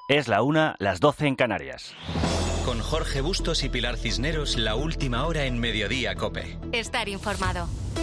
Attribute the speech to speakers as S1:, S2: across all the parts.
S1: Es la 1, las 12 en Canarias.
S2: Con Jorge Bustos y Pilar Cisneros, la última hora en Mediodía COPE.
S3: Estar informado.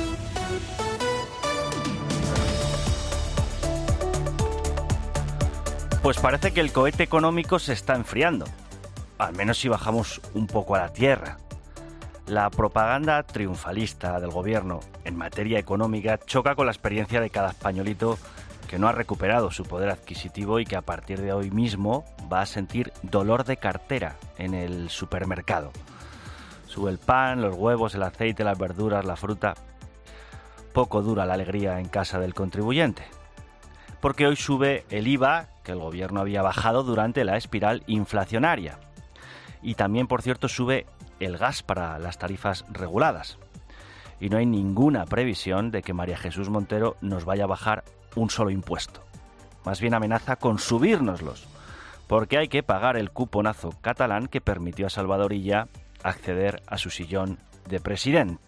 S1: Pues parece que el cohete económico se está enfriando, al menos si bajamos un poco a la tierra. La propaganda triunfalista del gobierno en materia económica choca con la experiencia de cada españolito que no ha recuperado su poder adquisitivo y que a partir de hoy mismo va a sentir dolor de cartera en el supermercado. Sube el pan, los huevos, el aceite, las verduras, la fruta. Poco dura la alegría en casa del contribuyente. Porque hoy sube el IVA, que el gobierno había bajado durante la espiral inflacionaria. Y también, por cierto, sube el gas para las tarifas reguladas. Y no hay ninguna previsión de que María Jesús Montero nos vaya a bajar un solo impuesto. Más bien amenaza con subírnoslos, porque hay que pagar el cuponazo catalán que permitió a Salvador Illa acceder a su sillón de presidente.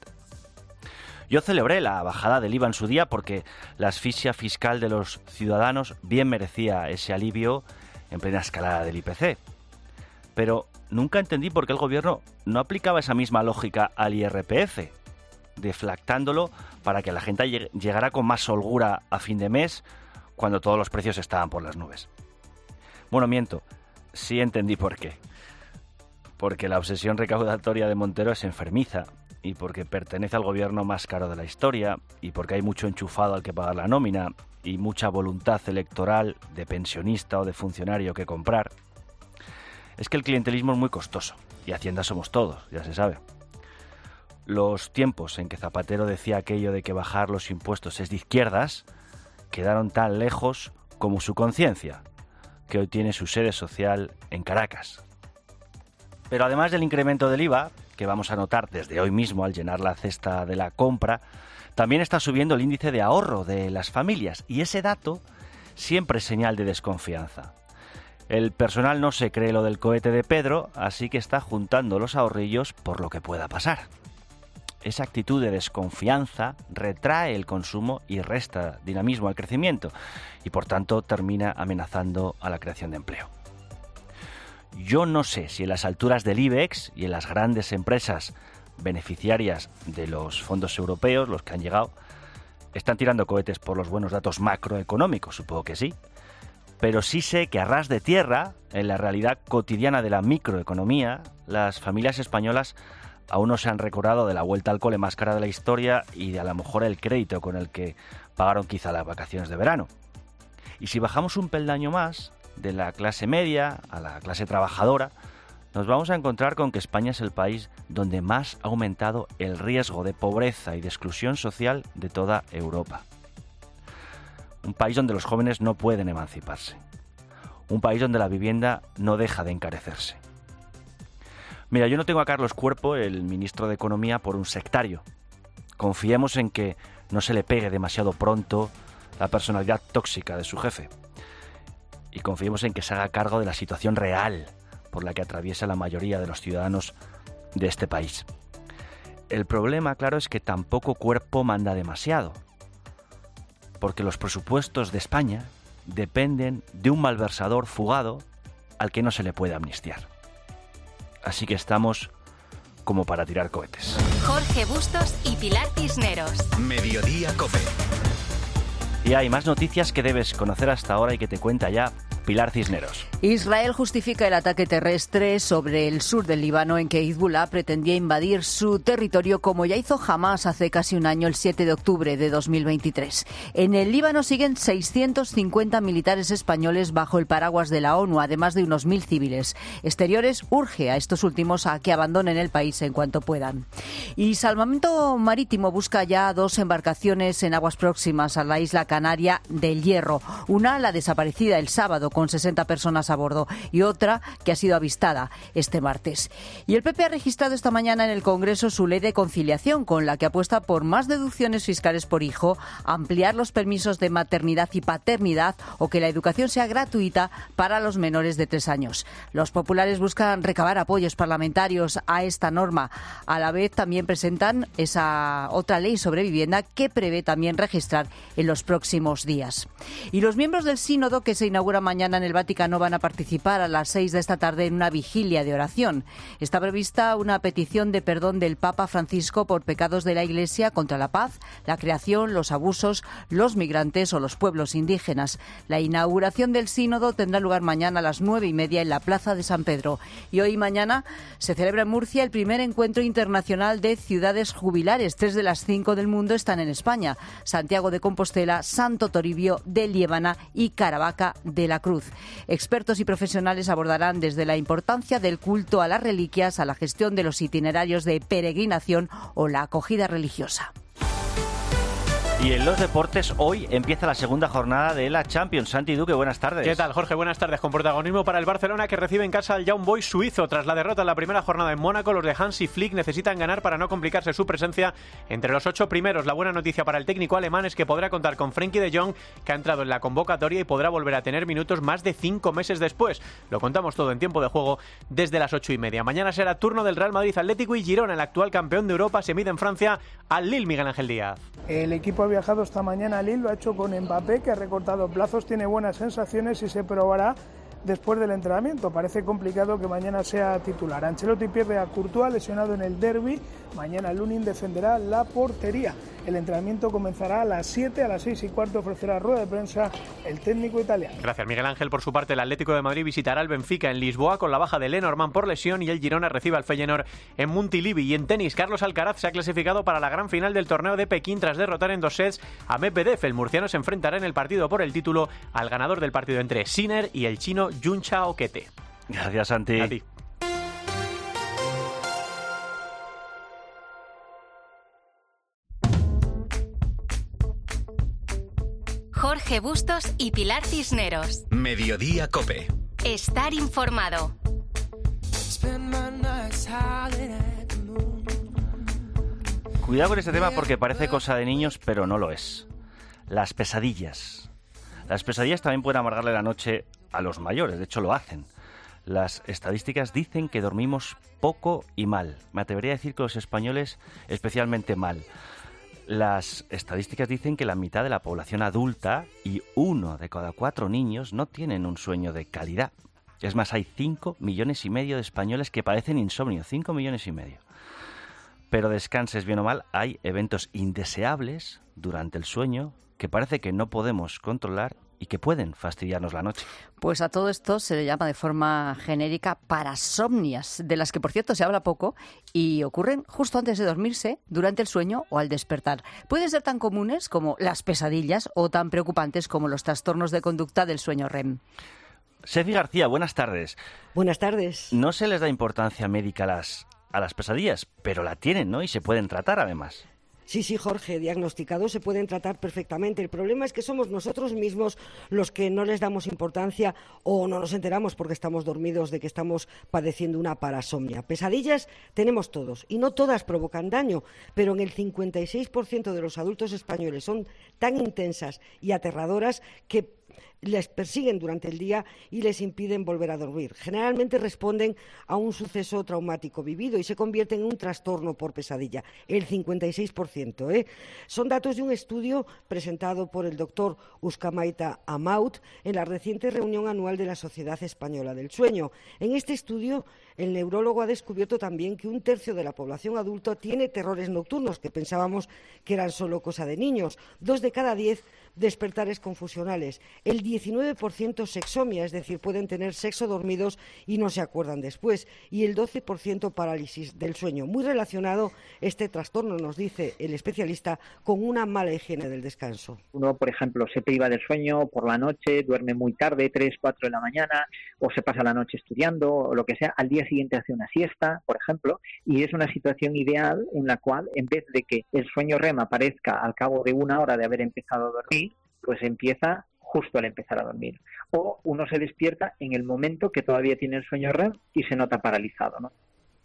S1: Yo celebré la bajada del IVA en su día porque la asfixia fiscal de los ciudadanos bien merecía ese alivio en plena escalada del IPC. Pero nunca entendí por qué el gobierno no aplicaba esa misma lógica al IRPF, deflactándolo para que la gente llegara con más holgura a fin de mes cuando todos los precios estaban por las nubes. Bueno, miento, sí entendí por qué. Porque la obsesión recaudatoria de Montero es enfermiza y porque pertenece al gobierno más caro de la historia y porque hay mucho enchufado al que pagar la nómina y mucha voluntad electoral de pensionista o de funcionario que comprar. Es que el clientelismo es muy costoso y Hacienda somos todos, ya se sabe. Los tiempos en que Zapatero decía aquello de que bajar los impuestos es de izquierdas quedaron tan lejos como su conciencia, que hoy tiene su sede social en Caracas. Pero además del incremento del IVA, que vamos a notar desde hoy mismo al llenar la cesta de la compra, también está subiendo el índice de ahorro de las familias y ese dato siempre es señal de desconfianza. El personal no se cree lo del cohete de Pedro, así que está juntando los ahorrillos por lo que pueda pasar. Esa actitud de desconfianza retrae el consumo y resta dinamismo al crecimiento y por tanto termina amenazando a la creación de empleo. Yo no sé si en las alturas del IBEX y en las grandes empresas beneficiarias de los fondos europeos, los que han llegado, están tirando cohetes por los buenos datos macroeconómicos, supongo que sí. Pero sí sé que a ras de tierra, en la realidad cotidiana de la microeconomía, las familias españolas aún no se han recordado de la vuelta al cole más cara de la historia y de a lo mejor el crédito con el que pagaron quizá las vacaciones de verano. Y si bajamos un peldaño más, de la clase media a la clase trabajadora, nos vamos a encontrar con que España es el país donde más ha aumentado el riesgo de pobreza y de exclusión social de toda Europa. Un país donde los jóvenes no pueden emanciparse. Un país donde la vivienda no deja de encarecerse. Mira, yo no tengo a Carlos Cuerpo, el ministro de Economía, por un sectario. Confiemos en que no se le pegue demasiado pronto la personalidad tóxica de su jefe. Y confiemos en que se haga cargo de la situación real por la que atraviesa la mayoría de los ciudadanos de este país. El problema, claro, es que tampoco Cuerpo manda demasiado, porque los presupuestos de España dependen de un malversador fugado al que no se le puede amnistiar. Así que estamos como para tirar cohetes.
S3: Jorge Bustos y Pilar Cisneros.
S2: Mediodía COPE.
S1: Y hay más noticias que debes conocer hasta ahora y que te cuenta ya Pilar Cisneros.
S4: Israel justifica el ataque terrestre sobre el sur del Líbano en que Hezbollah pretendía invadir su territorio como ya hizo Hamás hace casi un año, el 7 de octubre de 2023. En el Líbano siguen 650 militares españoles bajo el paraguas de la ONU, además de unos 1.000 civiles. Exteriores urge a estos últimos a que abandonen el país en cuanto puedan. Y Salvamento Marítimo busca ya 2 embarcaciones en aguas próximas a la isla canaria del Hierro. Una, la desaparecida el sábado, con 60 personas a bordo, y otra que ha sido avistada este martes. Y el PP ha registrado esta mañana en el Congreso su ley de conciliación, con la que apuesta por más deducciones fiscales por hijo, ampliar los permisos de maternidad y paternidad o que la educación sea gratuita para los menores de 3 años. Los populares buscan recabar apoyos parlamentarios a esta norma. A la vez también presentan esa otra ley sobre vivienda que prevé también registrar en los próximos días. Y los miembros del Sínodo, que se inaugura mañana mañana en el Vaticano van a participar a las 6 de esta tarde en una vigilia de oración. Está prevista una petición de perdón del Papa Francisco por pecados de la Iglesia contra la paz, la creación, los abusos, los migrantes o los pueblos indígenas. La inauguración del sínodo tendrá lugar mañana a las 9:30 en la Plaza de San Pedro. Y hoy y mañana se celebra en Murcia el primer encuentro internacional de ciudades jubilares. 3 de las 5 del mundo están en España: Santiago de Compostela, Santo Toribio de Liébana y Caravaca de la Cruz. Expertos y profesionales abordarán desde la importancia del culto a las reliquias a la gestión de los itinerarios de peregrinación o la acogida religiosa.
S1: Y en los deportes, hoy empieza la segunda jornada de la Champions. Santi Duque, buenas tardes.
S5: ¿Qué tal, Jorge? Buenas tardes. Con protagonismo para el Barcelona, que recibe en casa al Young Boys suizo. Tras la derrota en la primera jornada en Mónaco, los de Hansi Flick necesitan ganar para no complicarse su presencia entre los 8 primeros. La buena noticia para el técnico alemán es que podrá contar con Frenkie de Jong, que ha entrado en la convocatoria y podrá volver a tener minutos más de 5 meses después. Lo contamos todo en tiempo de juego desde las 8:30. Mañana será turno del Real Madrid Atlético y Girona, el actual campeón de Europa, se mide en Francia al Lille. Miguel Ángel Díaz.
S6: El equipo ha viajado esta mañana a Lille, lo ha hecho con Mbappé, que ha recortado plazos, tiene buenas sensaciones y se probará después del entrenamiento. Parece complicado que mañana sea titular. Ancelotti pierde a Courtois, lesionado en el derbi. Mañana Lunin defenderá la portería. El entrenamiento comenzará a las 7, a las 6:15 ofrecerá rueda de prensa el técnico italiano.
S5: Gracias, Miguel Ángel. Por su parte, el Atlético de Madrid visitará al Benfica en Lisboa con la baja de Lenormand por lesión, y el Girona recibe al Feyenoord en Montilivi. Y en tenis, Carlos Alcaraz se ha clasificado para la gran final del torneo de Pekín tras derrotar en 2 sets a Medvedev. El murciano se enfrentará en el partido por el título al ganador del partido entre Sinner y el chino Yuncha Okete.
S1: Gracias, Santi.
S5: A ti.
S3: Jorge Bustos y Pilar Cisneros.
S2: Mediodía Cope.
S3: Estar informado.
S1: Cuidado con este tema porque parece cosa de niños, pero no lo es. Las pesadillas. Las pesadillas también pueden amargarle la noche a los mayores, de hecho lo hacen. Las estadísticas dicen que dormimos poco y mal. Me atrevería a decir que los españoles especialmente mal. Las estadísticas dicen que la mitad de la población adulta y 1 de cada 4 niños no tienen un sueño de calidad. Es más, hay 5,5 millones de españoles que padecen insomnio. 5,5 millones. Pero descanses bien o mal, hay eventos indeseables durante el sueño que parece que no podemos controlar y que pueden fastidiarnos la noche.
S4: Pues a todo esto se le llama de forma genérica parasomnias, de las que, por cierto, se habla poco y ocurren justo antes de dormirse, durante el sueño o al despertar. Pueden ser tan comunes como las pesadillas o tan preocupantes como los trastornos de conducta del sueño REM.
S1: Sefi García, buenas tardes.
S7: Buenas tardes.
S1: No se les da importancia médica a las pesadillas, pero la tienen, ¿no? Y se pueden tratar, además.
S7: Sí, Jorge, diagnosticados se pueden tratar perfectamente. El problema es que somos nosotros mismos los que no les damos importancia o no nos enteramos porque estamos dormidos de que estamos padeciendo una parasomnia. Pesadillas tenemos todos y no todas provocan daño, pero en el 56% de los adultos españoles son tan intensas y aterradoras que les persiguen durante el día y les impiden volver a dormir. Generalmente responden a un suceso traumático vivido y se convierten en un trastorno por pesadilla, el 56%. Son datos de un estudio presentado por el doctor Uskamaita Amaut en la reciente reunión anual de la Sociedad Española del Sueño. En este estudio, el neurólogo ha descubierto también que 1/3 de la población adulta tiene terrores nocturnos, que pensábamos que eran solo cosa de niños. 2 de cada 10 despertares confusionales. El 19% sexomia, es decir, pueden tener sexo dormidos y no se acuerdan después. Y el 12% parálisis del sueño. Muy relacionado este trastorno, nos dice el especialista, con una mala higiene del descanso.
S8: Uno, por ejemplo, se priva del sueño por la noche, duerme muy tarde, 3, 4 de la mañana, o se pasa la noche estudiando, o lo que sea. Al día siguiente hace una siesta, por ejemplo, y es una situación ideal en la cual, en vez de que el sueño REM aparezca al cabo de 1 hora de haber empezado a dormir, pues empieza justo al empezar a dormir. O uno se despierta en el momento que todavía tiene el sueño REM y se nota paralizado, ¿no?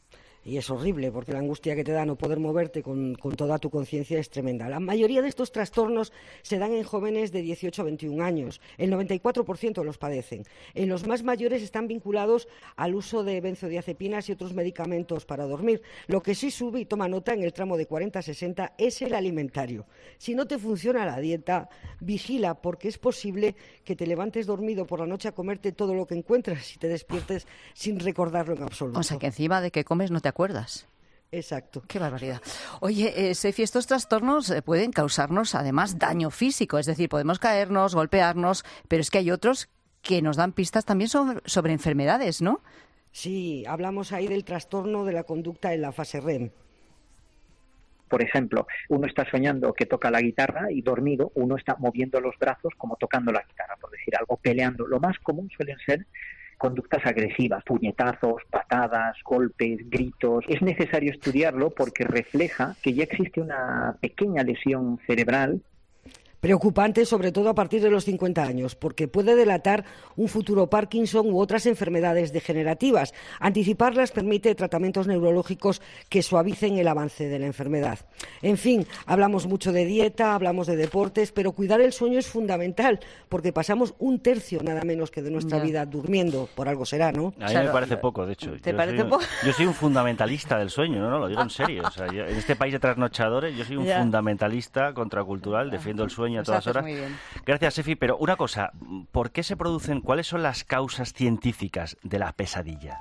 S7: Y es horrible, porque la angustia que te da no poder moverte con toda tu conciencia es tremenda. La mayoría de estos trastornos se dan en jóvenes de 18 a 21 años. El 94% los padecen. En los más mayores están vinculados al uso de benzodiazepinas y otros medicamentos para dormir. Lo que sí sube, y toma nota, en el tramo de 40 a 60 es el alimentario. Si no te funciona la dieta, vigila, porque es posible que te levantes dormido por la noche a comerte todo lo que encuentras y te despiertes sin recordarlo en absoluto.
S4: O sea, que encima de que comes no te acuerdas.
S7: Exacto.
S4: Qué barbaridad. Oye, Sefi, estos trastornos pueden causarnos además daño físico, es decir, podemos caernos, golpearnos, pero es que hay otros que nos dan pistas también sobre enfermedades, ¿no?
S7: Sí, hablamos ahí del trastorno de la conducta en la fase REM.
S8: Por ejemplo, uno está soñando que toca la guitarra y dormido uno está moviendo los brazos como tocando la guitarra, por decir algo, peleando. Lo más común suelen ser conductas agresivas, puñetazos, patadas, golpes, gritos. Es necesario estudiarlo porque refleja que ya existe una pequeña lesión cerebral.
S7: Preocupante, sobre todo a partir de los 50 años, porque puede delatar un futuro Parkinson u otras enfermedades degenerativas. Anticiparlas permite tratamientos neurológicos que suavicen el avance de la enfermedad. En fin, hablamos mucho de dieta, hablamos de deportes, pero cuidar el sueño es fundamental, porque pasamos un tercio nada menos que de nuestra vida durmiendo. Por algo será, ¿no?
S1: A mí me parece poco, de hecho.
S4: ¿Te parece poco?
S1: Yo soy un fundamentalista del sueño, no, lo digo en serio. O sea, en este país de trasnochadores, yo soy un fundamentalista contracultural, defiendo el sueño a todas horas. Gracias, Sefi. Pero una cosa, ¿por qué se producen, cuáles son las causas científicas de la pesadilla?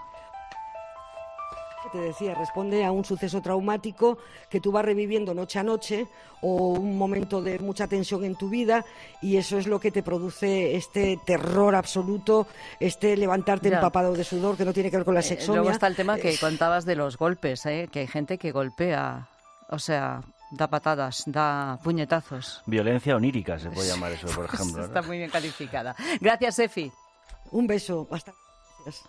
S7: Te decía, responde a un suceso traumático que tú vas reviviendo noche a noche o un momento de mucha tensión en tu vida, y eso es lo que te produce este terror absoluto, este levantarte empapado de sudor, que no tiene que ver con la sexomia.
S4: Luego está el tema que contabas de los golpes, que hay gente que golpea, o sea, da patadas, da puñetazos.
S1: Violencia onírica se puede llamar eso, por ejemplo, ¿no?
S4: Está muy bien calificada. Gracias, Sefi.
S7: Un beso. Hasta gracias.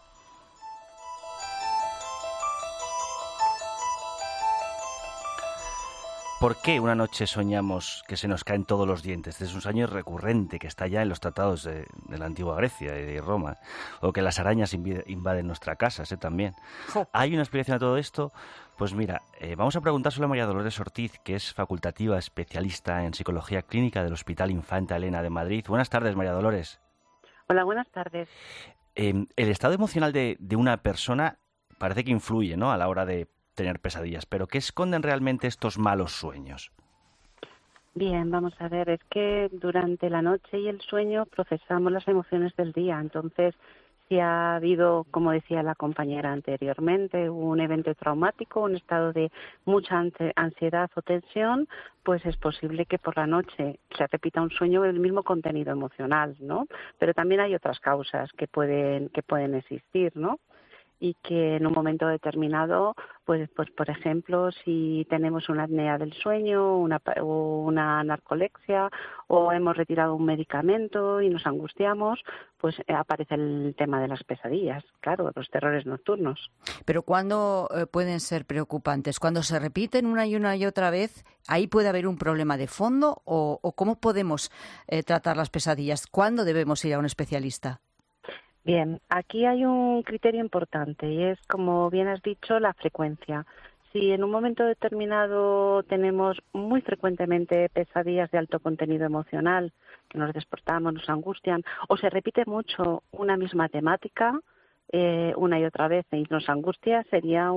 S1: ¿Por qué una noche soñamos que se nos caen todos los dientes? Este es un sueño recurrente que está ya en los tratados de la antigua Grecia y de Roma. O que las arañas invaden nuestra casa, también. ¿Hay una explicación a todo esto? Pues mira, vamos a preguntárselo a María Dolores Ortiz, que es facultativa especialista en psicología clínica del Hospital Infanta Elena de Madrid. Buenas tardes, María Dolores.
S9: Hola, buenas tardes.
S1: El estado emocional de una persona parece que influye, ¿no?, a la hora de tener pesadillas, pero ¿qué esconden realmente estos malos sueños?
S9: Bien, vamos a ver, es que durante la noche y el sueño procesamos las emociones del día, entonces si ha habido, como decía la compañera anteriormente, un evento traumático, un estado de mucha ansiedad o tensión, pues es posible que por la noche se repita un sueño del mismo contenido emocional, ¿no? Pero también hay otras causas que pueden existir, ¿no? Y que en un momento determinado, pues por ejemplo, si tenemos una apnea del sueño, o una narcolepsia, o hemos retirado un medicamento y nos angustiamos, pues aparece el tema de las pesadillas, claro, los terrores nocturnos.
S4: Pero ¿cuándo pueden ser preocupantes? ¿Cuando se repiten una y otra vez, ahí puede haber un problema de fondo? ¿O cómo podemos tratar las pesadillas? ¿Cuándo debemos ir a un especialista?
S9: Bien, aquí hay un criterio importante y es, como bien has dicho, la frecuencia. Si en un momento determinado tenemos muy frecuentemente pesadillas de alto contenido emocional, que nos despertamos, nos angustian, o se repite mucho una misma temática una y otra vez y nos angustia, sería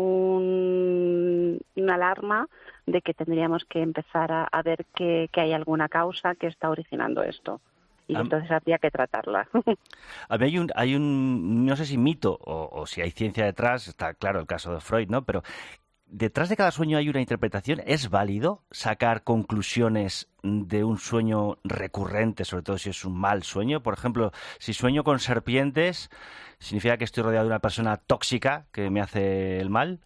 S9: una alarma de que tendríamos que empezar a ver que hay alguna causa que está originando esto. Y entonces habría que tratarla.
S1: A mí hay un no sé si mito o si hay ciencia detrás, está claro el caso de Freud, ¿no? Pero detrás de cada sueño hay una interpretación. ¿Es válido sacar conclusiones de un sueño recurrente, sobre todo si es un mal sueño? Por ejemplo, si sueño con serpientes, ¿significa que estoy rodeado de una persona tóxica que me hace el mal?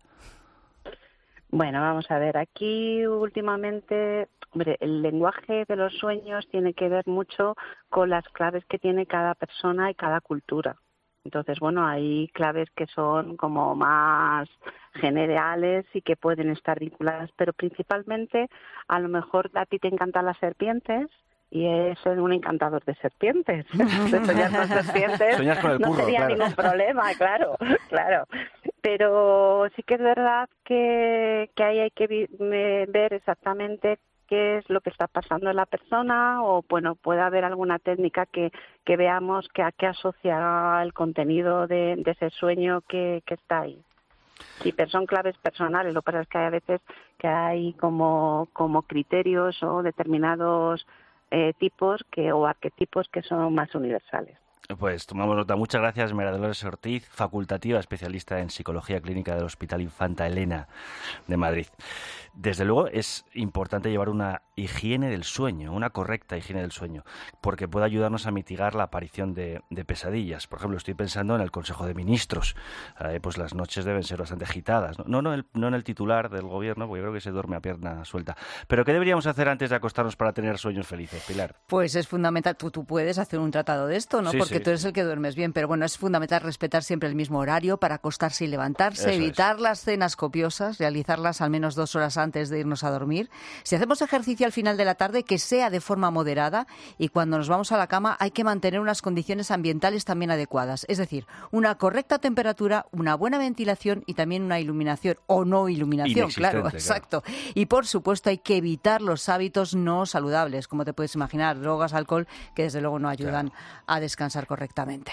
S9: Bueno, vamos a ver, aquí últimamente, hombre, el lenguaje de los sueños tiene que ver mucho con las claves que tiene cada persona y cada cultura. Entonces, bueno, hay claves que son como más generales y que pueden estar vinculadas, pero principalmente a lo mejor a ti te encantan las serpientes y es un encantador de serpientes. Soñar con serpientes
S1: Soñas con el curro,
S9: no sería
S1: claro.
S9: ningún problema, claro. Pero sí que es verdad que ahí hay que ver exactamente qué es lo que está pasando en la persona, o bueno, puede haber alguna técnica que veamos que asocia el contenido de ese sueño que está ahí. Sí, pero son claves personales. Lo que pasa es que hay a veces que hay como criterios o determinados tipos o arquetipos que son más universales.
S1: Pues tomamos nota. Muchas gracias, María Dolores Ortiz, facultativa especialista en Psicología Clínica del Hospital Infanta Elena de Madrid. Desde luego es importante llevar una higiene del sueño, una correcta higiene del sueño, porque puede ayudarnos a mitigar la aparición de pesadillas. Por ejemplo, estoy pensando en el Consejo de Ministros. Pues las noches deben ser bastante agitadas. No en el titular del gobierno, porque yo creo que se duerme a pierna suelta. Pero ¿qué deberíamos hacer antes de acostarnos para tener sueños felices, Pilar?
S4: Pues es fundamental. Tú puedes hacer un tratado de esto, ¿no?
S1: Sí,
S4: porque tú eres el que duermes bien, pero bueno, es fundamental respetar siempre el mismo horario para acostarse y levantarse,
S1: Eso
S4: evitar las cenas copiosas, realizarlas al menos 2 horas antes de irnos a dormir. Si hacemos ejercicio al final de la tarde, que sea de forma moderada, y cuando nos vamos a la cama hay que mantener unas condiciones ambientales también adecuadas, es decir, una correcta temperatura, una buena ventilación y también una iluminación o no iluminación, claro, exacto. Y por supuesto hay que evitar los hábitos no saludables, como te puedes imaginar, drogas, alcohol, que desde luego no ayudan a descansar correctamente.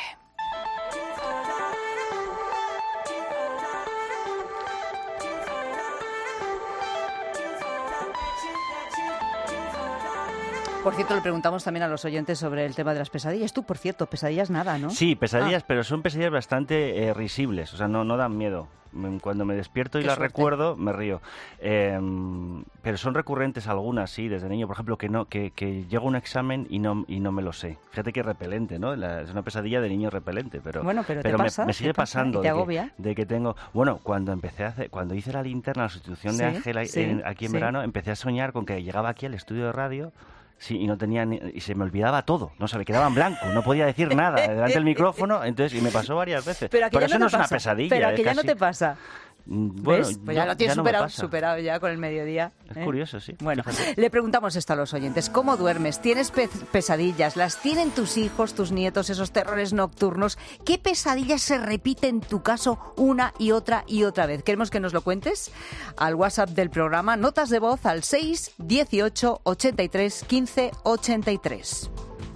S4: Por cierto, le preguntamos también a los oyentes sobre el tema de las pesadillas. Tú, por cierto, pesadillas nada, ¿no?
S1: Sí, pesadillas, pero son pesadillas bastante risibles, o sea, no dan miedo. Cuando me despierto y las recuerdo, me río. Pero son recurrentes algunas, sí, desde niño. Por ejemplo, que llego a un examen y no me lo sé. Fíjate que repelente, ¿no? Es una pesadilla de niño repelente, pero
S4: ¿te pasa?
S1: Me sigue pasando.
S4: ¿Te agobia?
S1: De que tengo... Bueno, cuando hice la linterna, la sustitución de Ángela aquí en verano, empecé a soñar con que llegaba aquí al estudio de radio. Sí, y no tenía y se me olvidaba todo, no se me quedaba en blanco, no podía decir nada delante del micrófono, entonces y me pasó varias veces.
S4: Pero
S1: eso no es una pesadilla.
S4: Pero aquí ya no te pasa.
S1: Bueno,
S4: ¿ves? Pues ya lo tienes superado ya con el mediodía.
S1: Es curioso, sí.
S4: Bueno, le preguntamos esto a los oyentes. ¿Cómo duermes? ¿Tienes pesadillas? ¿Las tienen tus hijos, tus nietos, esos terrores nocturnos? ¿Qué pesadillas se repiten en tu caso una y otra vez? Queremos que nos lo cuentes al WhatsApp del programa. Notas de voz al 6 18 83 15 83.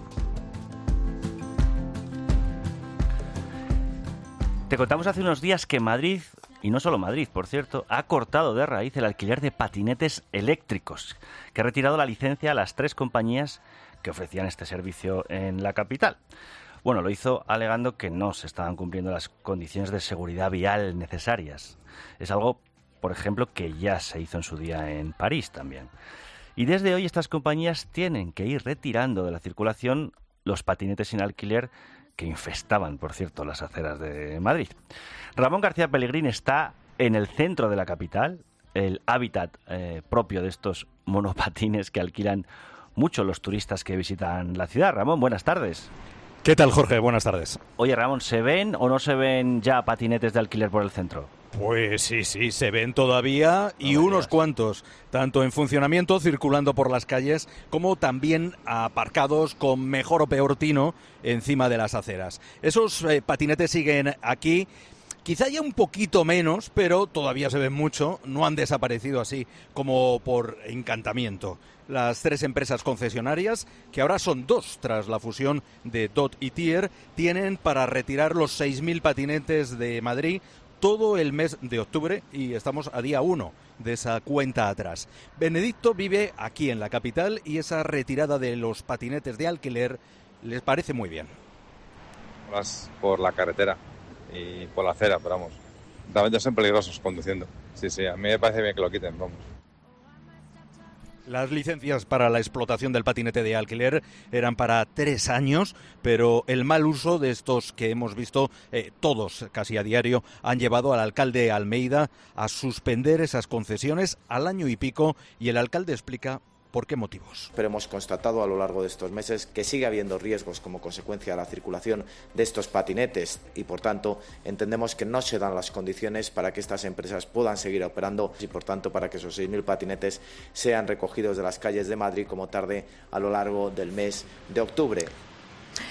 S1: Te contamos hace unos días que Madrid, y no solo Madrid, por cierto, ha cortado de raíz el alquiler de patinetes eléctricos, que ha retirado la licencia a las 3 compañías que ofrecían este servicio en la capital. Bueno, lo hizo alegando que no se estaban cumpliendo las condiciones de seguridad vial necesarias. Es algo, por ejemplo, que ya se hizo en su día en París también. Y desde hoy estas compañías tienen que ir retirando de la circulación los patinetes sin alquiler que infestaban, por cierto, las aceras de Madrid. Ramón García Pellegrín está en el centro de la capital, el hábitat propio de estos monopatines que alquilan mucho los turistas que visitan la ciudad. Ramón, buenas tardes.
S10: ¿Qué tal, Jorge? Buenas tardes.
S1: Oye, Ramón, ¿se ven o no se ven ya patinetes de alquiler por el centro?
S10: Pues sí, se ven todavía y unos cuantos, tanto en funcionamiento, circulando por las calles, como también aparcados con mejor o peor tino encima de las aceras. Esos patinetes siguen aquí, quizá ya un poquito menos, pero todavía se ven mucho, no han desaparecido así como por encantamiento. Las 3 empresas concesionarias, que ahora son 2 tras la fusión de DOT y Tier, tienen para retirar los 6.000 patinetes de Madrid todo el mes de octubre y estamos a día 1 de esa cuenta atrás. Benedicto vive aquí en la capital y esa retirada de los patinetes de alquiler les parece muy bien.
S11: Vas por la carretera y por la acera, pero vamos, realmente son peligrosos conduciendo. Sí, a mí me parece bien que lo quiten, vamos.
S10: Las licencias para la explotación del patinete de alquiler eran para 3 años, pero el mal uso de estos que hemos visto todos casi a diario han llevado al alcalde Almeida a suspender esas concesiones al año y pico, y el alcalde explica ¿por qué motivos?
S12: Pero hemos constatado a lo largo de estos meses que sigue habiendo riesgos como consecuencia de la circulación de estos patinetes y, por tanto, entendemos que no se dan las condiciones para que estas empresas puedan seguir operando y, por tanto, para que esos 6.000 patinetes sean recogidos de las calles de Madrid como tarde a lo largo del mes de octubre.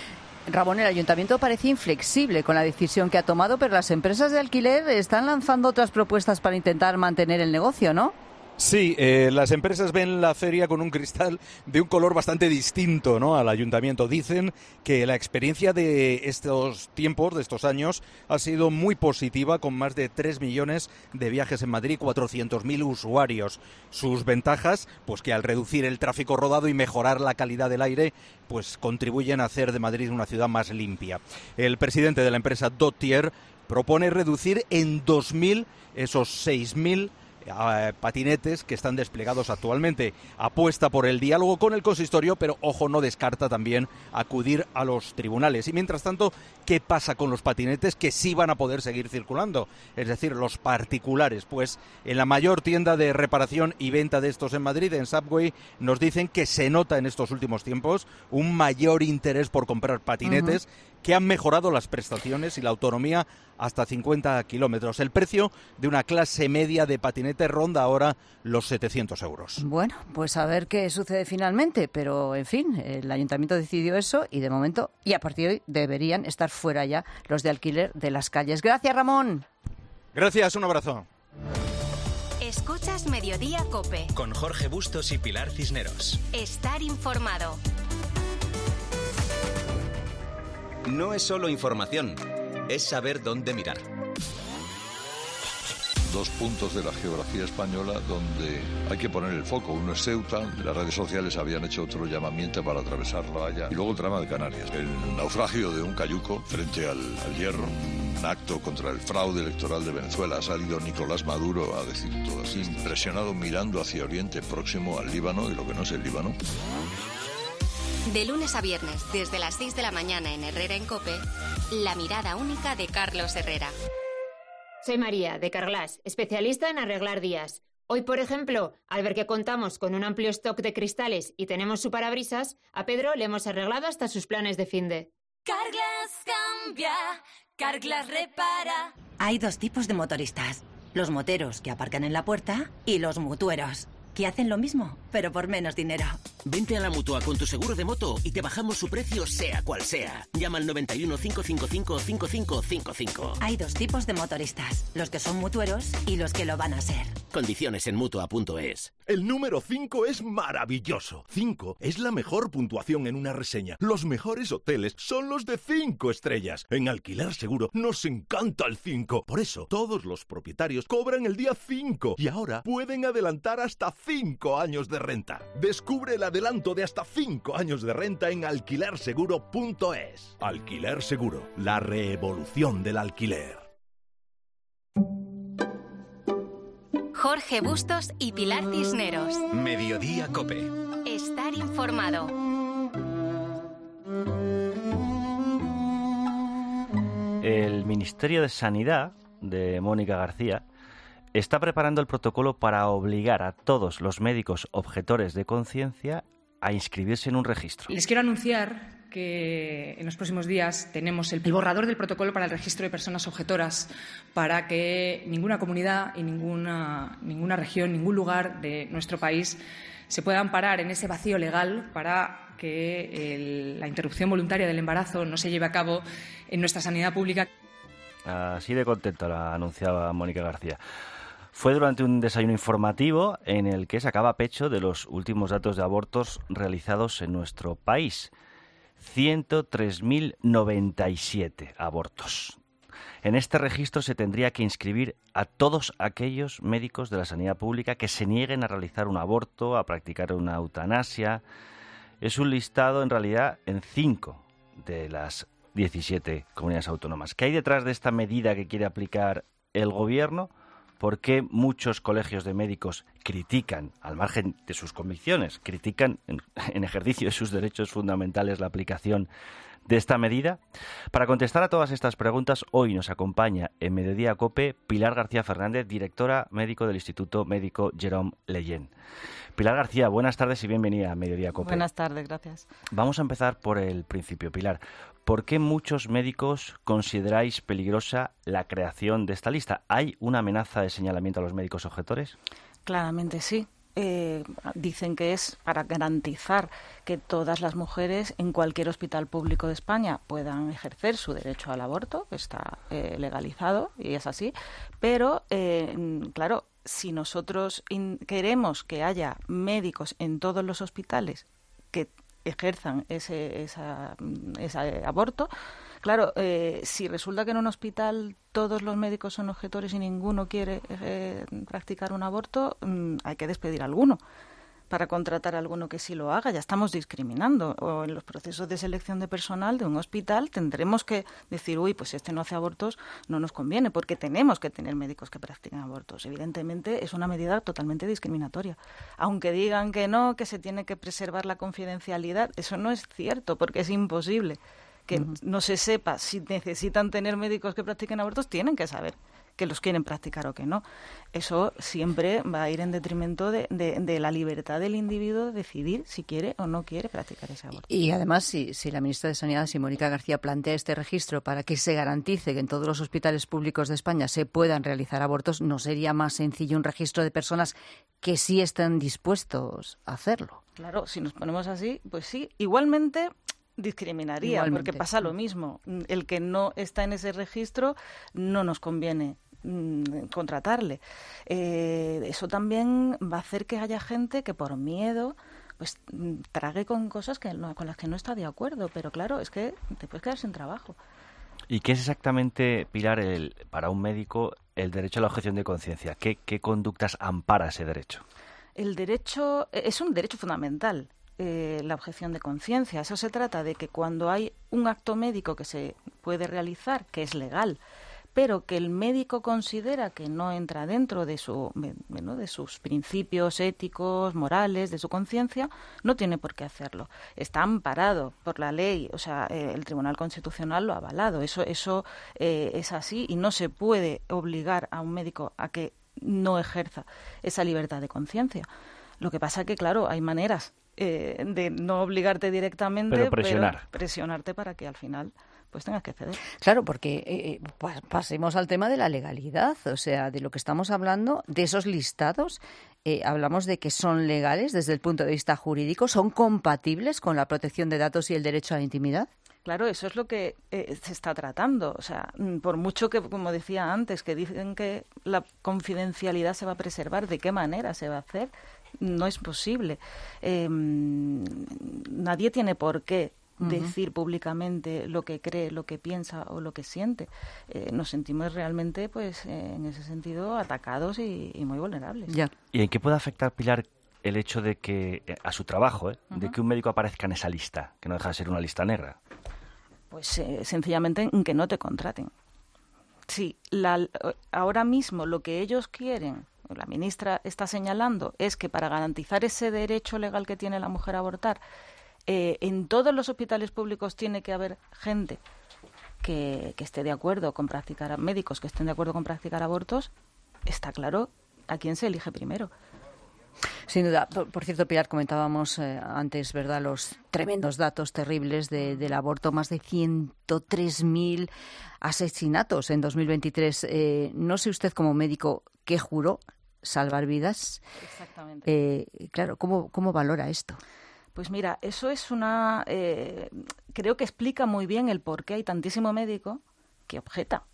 S4: Ramón, el ayuntamiento parece inflexible con la decisión que ha tomado, pero las empresas de alquiler están lanzando otras propuestas para intentar mantener el negocio, ¿no?
S10: Sí, las empresas ven la feria con un cristal de un color bastante distinto, ¿no?, al ayuntamiento. Dicen que la experiencia de estos tiempos, de estos años, ha sido muy positiva, con más de 3 millones de viajes en Madrid, 400.000 usuarios. Sus ventajas, pues que al reducir el tráfico rodado y mejorar la calidad del aire, pues contribuyen a hacer de Madrid una ciudad más limpia. El presidente de la empresa Dottier propone reducir en 2.000 esos 6.000 patinetes que están desplegados actualmente. Apuesta por el diálogo con el consistorio, pero ojo, no descarta también acudir a los tribunales. Y mientras tanto, ¿qué pasa con los patinetes que sí van a poder seguir circulando? Es decir, los particulares. Pues en la mayor tienda de reparación y venta de estos en Madrid, en Subway, nos dicen que se nota en estos últimos tiempos un mayor interés por comprar patinetes, que han mejorado las prestaciones y la autonomía hasta 50 kilómetros. El precio de una clase media de patinete ronda ahora los 700 euros.
S4: Bueno, pues a ver qué sucede finalmente, pero en fin, el ayuntamiento decidió eso y de momento, y a partir de hoy, deberían estar fuera ya los de alquiler de las calles. Gracias, Ramón.
S10: Gracias, un abrazo.
S3: Escuchas Mediodía COPE.
S2: Con Jorge Bustos y Pilar Cisneros.
S3: Estar informado.
S2: No es solo información, es saber dónde mirar.
S13: Dos puntos de la geografía española donde hay que poner el foco. Uno es Ceuta, las redes sociales habían hecho otro llamamiento para atravesarlo allá. Y luego el drama de Canarias, el naufragio de un cayuco frente al Hierro. Un acto contra el fraude electoral de Venezuela. Ha salido Nicolás Maduro a decir todo así, impresionado, mirando hacia Oriente Próximo, al Líbano, y lo que no es el Líbano.
S3: De lunes a viernes, desde las 6 de la mañana en Herrera en COPE, la mirada única de Carlos Herrera.
S14: Soy María, de Carglass, especialista en arreglar días. Hoy, por ejemplo, al ver que contamos con un amplio stock de cristales y tenemos su parabrisas, a Pedro le hemos arreglado hasta sus planes de finde.
S15: Carglass cambia, Carglass repara.
S16: Hay dos tipos de motoristas. Los moteros, que aparcan en la puerta, y los mutueros, que hacen lo mismo, pero por menos dinero.
S17: Vente a la Mutua con tu seguro de moto y te bajamos su precio sea cual sea. Llama al 91 555 5555.
S16: Hay dos tipos de motoristas, los que son mutueros y los que lo van a ser.
S17: Condiciones en Mutua.es.
S18: El número 5 es maravilloso. 5 es la mejor puntuación en una reseña. Los mejores hoteles son los de 5 estrellas. En Alquiler Seguro nos encanta el 5. Por eso, todos los propietarios cobran el día 5 y ahora pueden adelantar hasta 5 años de renta. Descubre el adelanto de hasta 5 años de renta en alquilerseguro.es. Alquiler Seguro, la revolución del alquiler.
S3: Jorge Bustos y Pilar Cisneros.
S2: Mediodía COPE.
S3: Estar informado.
S1: El Ministerio de Sanidad de Mónica García está preparando el protocolo para obligar a todos los médicos objetores de conciencia a inscribirse en un registro.
S19: Les quiero anunciar que en los próximos días tenemos el borrador del protocolo para el registro de personas objetoras para que ninguna comunidad y ninguna región, ningún lugar de nuestro país se pueda amparar en ese vacío legal para que la interrupción voluntaria del embarazo no se lleve a cabo en nuestra sanidad pública.
S1: Así de contento la anunciaba Mónica García. Fue durante un desayuno informativo en el que sacaba pecho de los últimos datos de abortos realizados en nuestro país. 103.097 abortos. En este registro se tendría que inscribir a todos aquellos médicos de la sanidad pública que se nieguen a realizar un aborto, a practicar una eutanasia. Es un listado, en realidad, en 5 de las 17 comunidades autónomas. ¿Qué hay detrás de esta medida que quiere aplicar el Gobierno? ¿Por qué muchos colegios de médicos critican, al margen de sus convicciones, critican en ejercicio de sus derechos fundamentales la aplicación de esta medida? Para contestar a todas estas preguntas, hoy nos acompaña en Mediodía COPE Pilar García Fernández, directora médico del Instituto Médico Jérôme Lejeune. Pilar García, buenas tardes y bienvenida a Mediodía COPE.
S20: Buenas tardes, gracias.
S1: Vamos a empezar por el principio, Pilar. ¿Por qué muchos médicos consideráis peligrosa la creación de esta lista? ¿Hay una amenaza de señalamiento a los médicos objetores?
S20: Claramente sí. dicen que es para garantizar que todas las mujeres en cualquier hospital público de España puedan ejercer su derecho al aborto, que está legalizado y es así, pero claro, si nosotros queremos que haya médicos en todos los hospitales que ejerzan ese aborto, claro, si resulta que en un hospital todos los médicos son objetores y ninguno quiere practicar un aborto, hay que despedir a alguno para contratar a alguno que sí lo haga. Ya estamos discriminando. O en los procesos de selección de personal de un hospital tendremos que decir, uy, pues si este no hace abortos, no nos conviene, porque tenemos que tener médicos que practiquen abortos. Evidentemente es una medida totalmente discriminatoria. Aunque digan que no, que se tiene que preservar la confidencialidad, eso no es cierto, porque es imposible que no se sepa si necesitan tener médicos que practiquen abortos, tienen que saber que los quieren practicar o que no. Eso siempre va a ir en detrimento de la libertad del individuo de decidir si quiere o no quiere practicar ese aborto.
S4: Y además, si la ministra de Sanidad, Mónica García, plantea este registro para que se garantice que en todos los hospitales públicos de España se puedan realizar abortos, ¿no sería más sencillo un registro de personas que sí están dispuestos a hacerlo?
S20: Claro, si nos ponemos así, pues sí. Igualmente discriminaría, porque pasa lo mismo. El que no está en ese registro no nos conviene contratarle. Eso también va a hacer que haya gente que por miedo pues trague con cosas con las que no está de acuerdo, pero claro, es que te puedes quedar sin trabajo.
S1: ¿Y qué es exactamente, Pilar, para un médico el derecho a la objeción de conciencia? ¿Qué conductas ampara ese derecho?
S20: El derecho es un derecho fundamental. La objeción de conciencia. Eso se trata de que cuando hay un acto médico que se puede realizar, que es legal, pero que el médico considera que no entra dentro de sus principios éticos, morales, de su conciencia, no tiene por qué hacerlo. Está amparado por la ley, o sea, el Tribunal Constitucional lo ha avalado. Eso es así y no se puede obligar a un médico a que no ejerza esa libertad de conciencia. Lo que pasa es que, claro, hay maneras de no obligarte directamente, pero presionarte para que al final pues tengas que ceder.
S4: Claro, porque pasemos al tema de la legalidad, o sea, de lo que estamos hablando, de esos listados, hablamos de que son legales desde el punto de vista jurídico, son compatibles con la protección de datos y el derecho a la intimidad.
S20: Claro, eso es lo que se está tratando. O sea, por mucho que, como decía antes, que dicen que la confidencialidad se va a preservar, ¿de qué manera se va a hacer? No es posible. Nadie tiene por qué decir públicamente lo que cree, lo que piensa o lo que siente. Nos sentimos realmente, pues, en ese sentido, atacados y muy vulnerables.
S4: Ya.
S1: ¿Y en qué puede afectar, Pilar, el hecho de que, a su trabajo, de que un médico aparezca en esa lista, que no deja de ser una lista negra?
S20: Pues sencillamente en que no te contraten. Sí, ahora mismo lo que ellos quieren, la ministra está señalando, es que para garantizar ese derecho legal que tiene la mujer a abortar, en todos los hospitales públicos tiene que haber gente que esté de acuerdo con practicar, médicos que estén de acuerdo con practicar abortos. Está claro a quién se elige primero.
S4: Sin duda. Por cierto, Pilar, comentábamos antes, ¿verdad?, los tremendos datos terribles del aborto, más de 103.000 asesinatos en 2023. No sé usted como médico qué juró, salvar vidas.
S20: Exactamente.
S4: Claro, ¿cómo valora esto?
S20: Pues mira, eso es creo que explica muy bien el por qué hay tantísimo médico que objeta.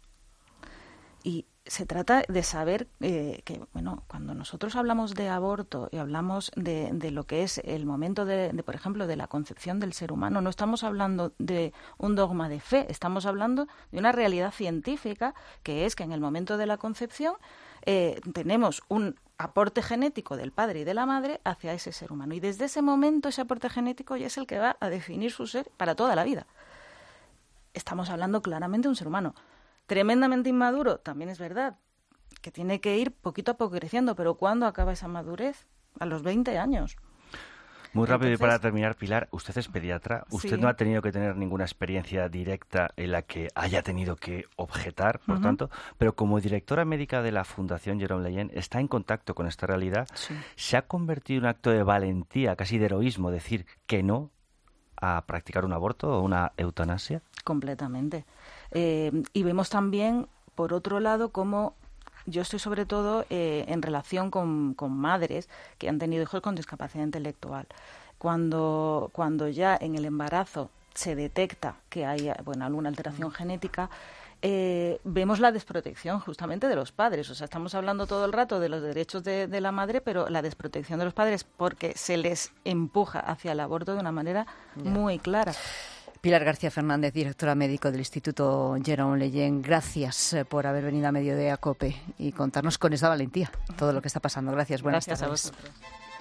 S20: Y se trata de saber que, bueno, cuando nosotros hablamos de aborto y hablamos de lo que es el momento por ejemplo, de la concepción del ser humano, no estamos hablando de un dogma de fe, estamos hablando de una realidad científica, que es que en el momento de la concepción tenemos un aporte genético del padre y de la madre hacia ese ser humano. Y desde ese momento ese aporte genético ya es el que va a definir su ser para toda la vida. Estamos hablando claramente de un ser humano. Tremendamente inmaduro, también es verdad, que tiene que ir poquito a poco creciendo, pero ¿cuándo acaba esa madurez? A los 20 años.
S1: Muy rápido. Entonces, y para terminar, Pilar, usted es pediatra, usted
S20: sí.
S1: No ha tenido que tener ninguna experiencia directa en la que haya tenido que objetar, por tanto, pero como directora médica de la Fundación Jerome Leyen está en contacto con esta realidad.
S20: Sí.
S1: ¿Se ha convertido en un acto de valentía, casi de heroísmo, decir que no a practicar un aborto o una eutanasia?
S20: Completamente. Y vemos también, por otro lado, cómo yo estoy sobre todo en relación con madres que han tenido hijos con discapacidad intelectual. Cuando ya en el embarazo se detecta que hay alguna alteración genética, vemos la desprotección justamente de los padres. O sea, estamos hablando todo el rato de los derechos de la madre, pero la desprotección de los padres porque se les empuja hacia el aborto de una manera muy clara.
S4: Pilar García Fernández, directora médico del Instituto Jérôme Lejeune, gracias por haber venido a Mediodía COPE y contarnos con esa valentía todo lo que está pasando. Gracias, buenas tardes.
S20: A vosotros.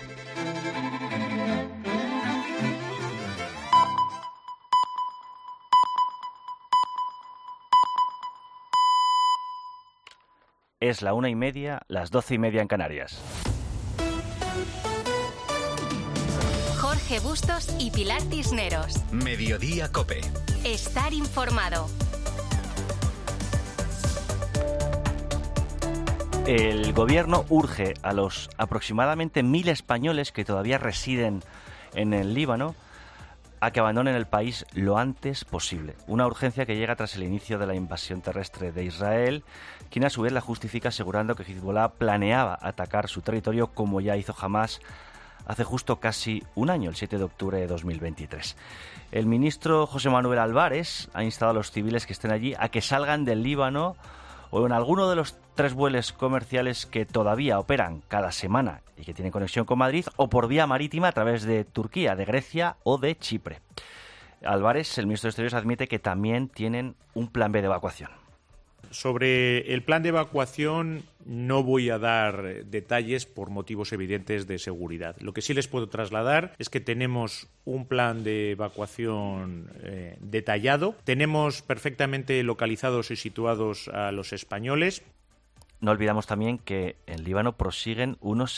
S1: Es la 1:30, las 12:30 en Canarias.
S3: Jorge Bustos y Pilar Cisneros.
S2: Mediodía COPE.
S3: Estar informado.
S1: El gobierno urge a los aproximadamente 1.000 españoles que todavía residen en el Líbano a que abandonen el país lo antes posible. Una urgencia que llega tras el inicio de la invasión terrestre de Israel, quien a su vez la justifica asegurando que Hezbollah planeaba atacar su territorio como ya hizo Hamás hace justo casi un año, el 7 de octubre de 2023. El ministro José Manuel Álvarez ha instado a los civiles que estén allí a que salgan del Líbano o en alguno de los 3 vuelos comerciales que todavía operan cada semana y que tienen conexión con Madrid, o por vía marítima a través de Turquía, de Grecia o de Chipre. Álvarez, el ministro de Exteriores, admite que también tienen un plan B de evacuación.
S21: Sobre el plan de evacuación no voy a dar detalles por motivos evidentes de seguridad. Lo que sí les puedo trasladar es que tenemos un plan de evacuación detallado. Tenemos perfectamente localizados y situados a los españoles.
S1: No olvidamos también que en Líbano prosiguen unos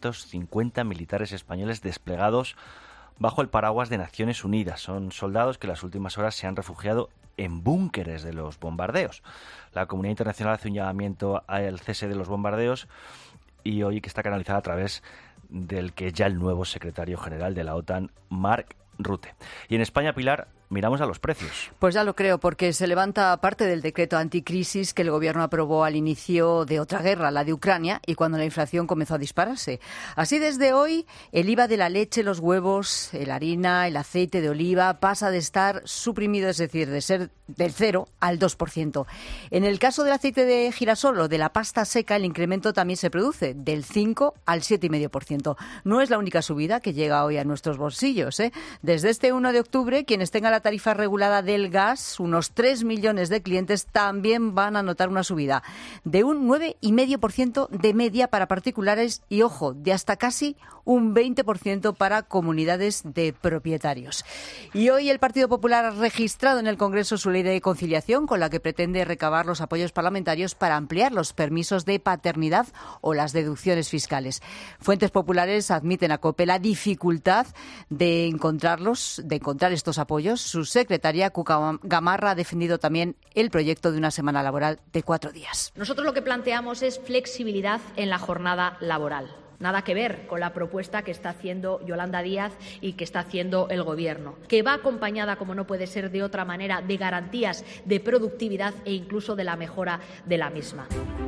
S1: 650 militares españoles desplegados bajo el paraguas de Naciones Unidas. Son soldados que en las últimas horas se han refugiado en búnkeres de los bombardeos. La comunidad internacional hace un llamamiento al cese de los bombardeos y hoy que está canalizada a través del que ya el nuevo secretario general de la OTAN, Mark Rutte. Y en España, Pilar, miramos a los precios.
S4: Pues ya lo creo, porque se levanta parte del decreto anticrisis que el Gobierno aprobó al inicio de otra guerra, la de Ucrania, y cuando la inflación comenzó a dispararse. Así, desde hoy, el IVA de la leche, los huevos, la harina, el aceite de oliva pasa de estar suprimido, es decir, de ser del 0 al 2%. En el caso del aceite de girasol o de la pasta seca, el incremento también se produce del 5 al 7,5%. No es la única subida que llega hoy a nuestros bolsillos, ¿eh? Desde este 1 de octubre, quienes tengan la tarifa regulada del gas, unos 3 millones de clientes también van a notar una subida de un 9,5% de media para particulares y, ojo, de hasta casi un 20% para comunidades de propietarios. Y hoy el Partido Popular ha registrado en el Congreso su ley de conciliación con la que pretende recabar los apoyos parlamentarios para ampliar los permisos de paternidad o las deducciones fiscales. Fuentes populares admiten a COPE la dificultad de encontrar estos apoyos. Su secretaria, Cuca Gamarra, ha defendido también el proyecto de una semana laboral de 4 días.
S22: Nosotros lo que planteamos es flexibilidad en la jornada laboral. Nada que ver con la propuesta que está haciendo Yolanda Díaz y que está haciendo el Gobierno, que va acompañada, como no puede ser de otra manera, de garantías de productividad e incluso de la mejora de la misma.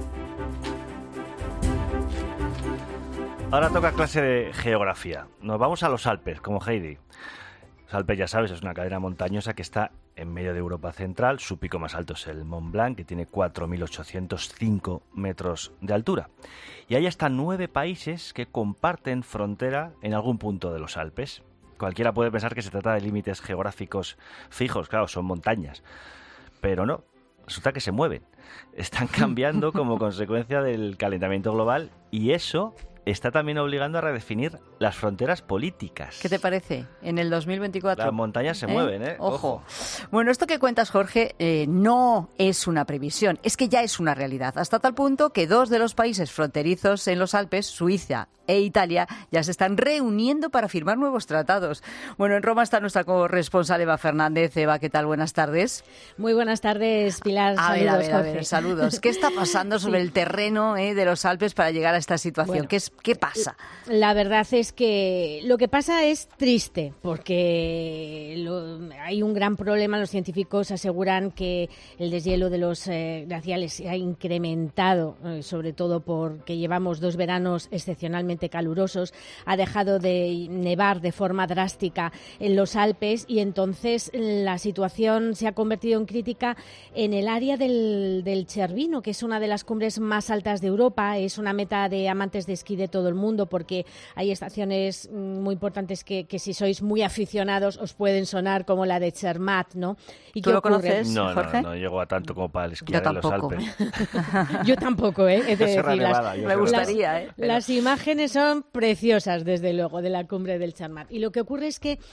S1: Ahora toca clase de geografía. Nos vamos a los Alpes, como Heidi. Los Alpes, ya sabes, es una cadena montañosa que está en medio de Europa Central. Su pico más alto es el Mont Blanc, que tiene 4.805 metros de altura. Y hay hasta 9 países que comparten frontera en algún punto de los Alpes. Cualquiera puede pensar que se trata de límites geográficos fijos, claro, son montañas. Pero no, resulta que se mueven. Están cambiando como consecuencia del calentamiento global y eso está también obligando a redefinir las fronteras políticas.
S4: ¿Qué te parece? En el 2024.
S1: Las montañas se mueven, ¿eh?
S4: Ojo. Bueno, esto que cuentas, Jorge, no es una previsión, es que ya es una realidad. Hasta tal punto que 2 de los países fronterizos en los Alpes, Suiza e Italia, ya se están reuniendo para firmar nuevos tratados. Bueno, en Roma está nuestra corresponsal Eva Fernández. Eva, ¿qué tal? Buenas tardes.
S23: Muy buenas tardes, Pilar.
S4: A ver, saludos. ¿Qué está pasando sobre el terreno de los Alpes para llegar a esta situación?
S23: Bueno,
S4: ¿Qué pasa?
S23: La verdad es que lo que pasa es triste, porque hay un gran problema. Los científicos aseguran que el deshielo de los glaciales se ha incrementado, sobre todo porque llevamos 2 veranos excepcionalmente calurosos. Ha dejado de nevar de forma drástica en los Alpes y entonces la situación se ha convertido en crítica en el área del Cervino, que es una de las cumbres más altas de Europa. Es una meta de amantes de esquí de todo el mundo porque hay estaciones muy importantes que si sois muy aficionados os pueden sonar, como la de Zermatt, ¿no? ¿Y
S4: ¿Tú lo conoces,
S1: Jorge? No llego a tanto como para esquiar en los Alpes.
S23: Yo tampoco, he de decirlas.
S4: Me gustaría,
S23: Las imágenes son preciosas, desde luego, de la cumbre del Zermatt. Y lo que ocurre es que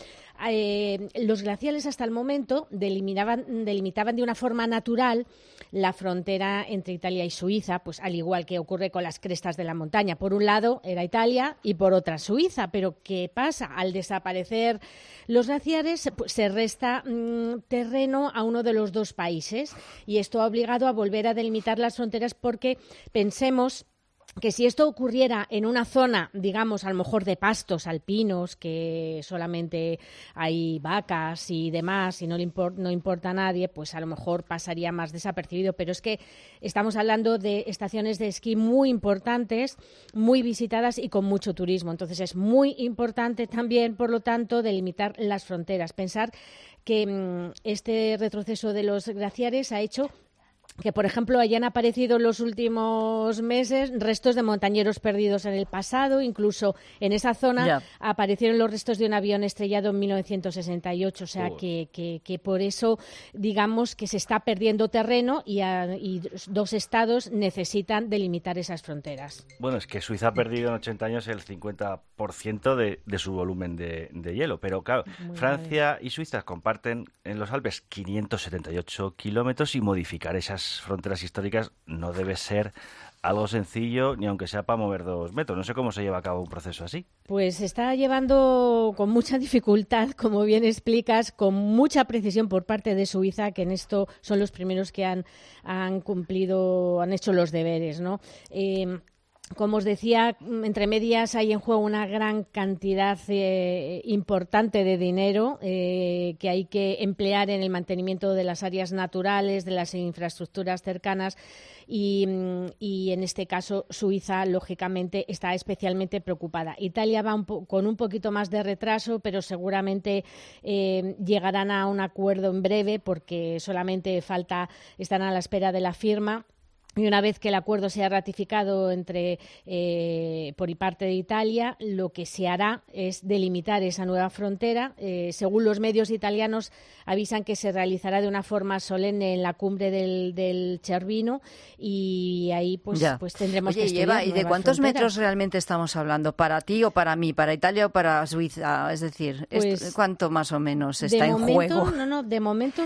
S23: los glaciales hasta el momento delimitaban de una forma natural la frontera entre Italia y Suiza, pues al igual que ocurre con las crestas de la montaña. Por un lado era Italia y por otra Suiza, pero ¿qué pasa? Al desaparecer los glaciares pues, se resta terreno a uno de los 2 países y esto ha obligado a volver a delimitar las fronteras porque pensemos que si esto ocurriera en una zona, digamos, a lo mejor de pastos alpinos, que solamente hay vacas y demás y no importa a nadie, pues a lo mejor pasaría más desapercibido. Pero es que estamos hablando de estaciones de esquí muy importantes, muy visitadas y con mucho turismo. Entonces es muy importante también, por lo tanto, delimitar las fronteras. Pensar que este retroceso de los glaciares ha hecho que, por ejemplo, hayan aparecido en los últimos meses restos de montañeros perdidos en el pasado. Incluso en esa zona aparecieron los restos de un avión estrellado en 1968. O sea, que por eso, digamos, que se está perdiendo terreno y 2 estados necesitan delimitar esas fronteras.
S1: Bueno, es que Suiza ha perdido en 80 años el 50% de su volumen de hielo. Pero, claro, Francia y Suiza comparten en los Alpes 578 kilómetros y modificar esas fronteras históricas no debe ser algo sencillo, ni aunque sea para mover 2 metros. No sé cómo se lleva a cabo un proceso así.
S23: Pues se está llevando con mucha dificultad, como bien explicas, con mucha precisión por parte de Suiza, que en esto son los primeros que han cumplido, han hecho los deberes, ¿no? Como os decía, entre medias hay en juego una gran cantidad importante de dinero que hay que emplear en el mantenimiento de las áreas naturales, de las infraestructuras cercanas y en este caso Suiza, lógicamente, está especialmente preocupada. Italia va con un poquito más de retraso, pero seguramente llegarán a un acuerdo en breve porque solamente están a la espera de la firma. Y una vez que el acuerdo sea ratificado por parte de Italia, lo que se hará es delimitar esa nueva frontera. Según los medios italianos, avisan que se realizará de una forma solemne en la cumbre del Cervino y ahí pues tendremos que estudiar.
S4: ¿Y de cuántos metros realmente estamos hablando? ¿Para ti o para mí? ¿Para Italia o para Suiza? Es decir, ¿cuánto más o menos está en juego?
S23: No, de momento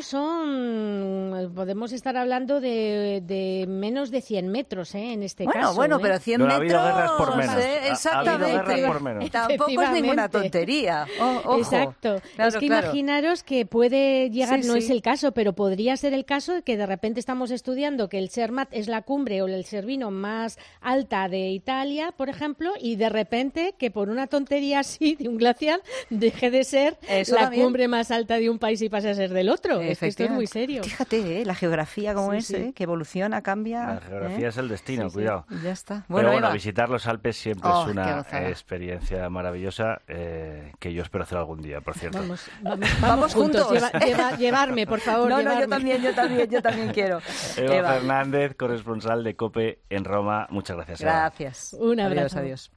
S23: podemos estar hablando de menos de 100 metros, en este caso.
S4: Bueno, pero 100 metros...
S1: Ha habido guerras por menos.
S4: Exactamente.
S1: Ha habido guerras por menos.
S4: Tampoco es ninguna tontería. Ojo.
S23: Exacto. Claro, es que imaginaros que puede llegar, no es el caso, pero podría ser el caso de que de repente estamos estudiando que el Zermatt es la cumbre o el Cervino más alta de Italia, por ejemplo, y de repente que por una tontería así de un glaciar deje de ser la cumbre más alta de un país y pase a ser del otro. Es que esto es muy serio.
S4: Fíjate, la geografía como que evoluciona, cambia.
S1: La geografía es el destino, cuidado.
S4: Ya está.
S1: Pero bueno, visitar los Alpes siempre es una experiencia maravillosa que yo espero hacer algún día, por cierto.
S23: Vamos juntos. Llevarme, por favor.
S4: No, yo también quiero.
S1: Eva Fernández, corresponsal de COPE en Roma. Muchas gracias.
S23: Gracias. Un abrazo.
S4: Adiós.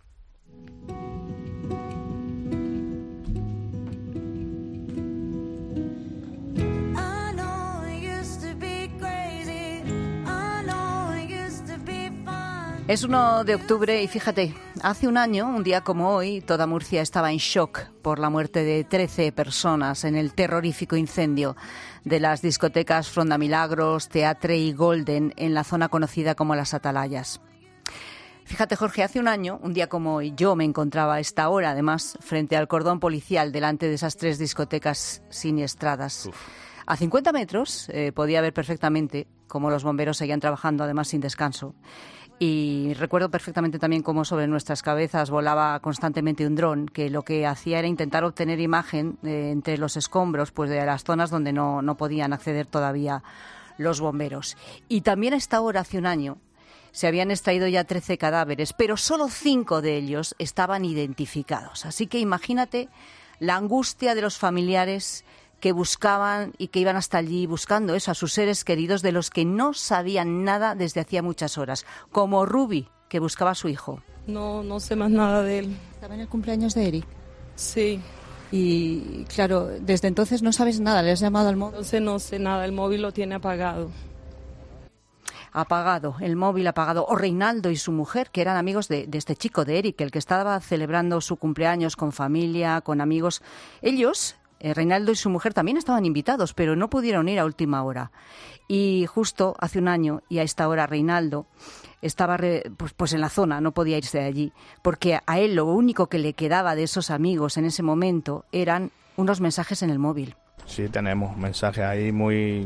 S4: Es 1 de octubre y fíjate, hace un año, un día como hoy, toda Murcia estaba en shock por la muerte de 13 personas en el terrorífico incendio de las discotecas Frondamilagros, Teatre y Golden en la zona conocida como Las Atalayas. Fíjate, Jorge, hace un año, un día como hoy, yo me encontraba a esta hora, además, frente al cordón policial delante de esas 3 discotecas siniestradas. A 50 metros podía ver perfectamente cómo los bomberos seguían trabajando, además sin descanso. Y recuerdo perfectamente también cómo sobre nuestras cabezas volaba constantemente un dron, que lo que hacía era intentar obtener imagen entre los escombros, pues de las zonas donde no podían acceder todavía los bomberos. Y también a esta hora, hace un año, se habían extraído ya 13 cadáveres, pero solo 5 de ellos estaban identificados. Así que imagínate la angustia de los familiares que buscaban y que iban hasta allí buscando eso, a sus seres queridos de los que no sabían nada desde hacía muchas horas, como Ruby, que buscaba a su hijo.
S5: No sé más nada de él.
S4: ¿Estaba en el cumpleaños de Eric?
S5: Sí.
S4: Y claro, desde entonces no sabes nada, ¿le has llamado al móvil?
S5: Entonces no sé nada, el móvil lo tiene apagado.
S4: Apagado, el móvil apagado. O Reinaldo y su mujer, que eran amigos de este chico, de Eric, el que estaba celebrando su cumpleaños con familia, con amigos. Ellos, Reinaldo y su mujer, también estaban invitados, pero no pudieron ir a última hora. Y justo hace un año, y a esta hora, Reinaldo estaba pues en la zona, no podía irse de allí, porque a él lo único que le quedaba de esos amigos en ese momento eran unos mensajes en el móvil.
S6: Sí, tenemos mensajes ahí muy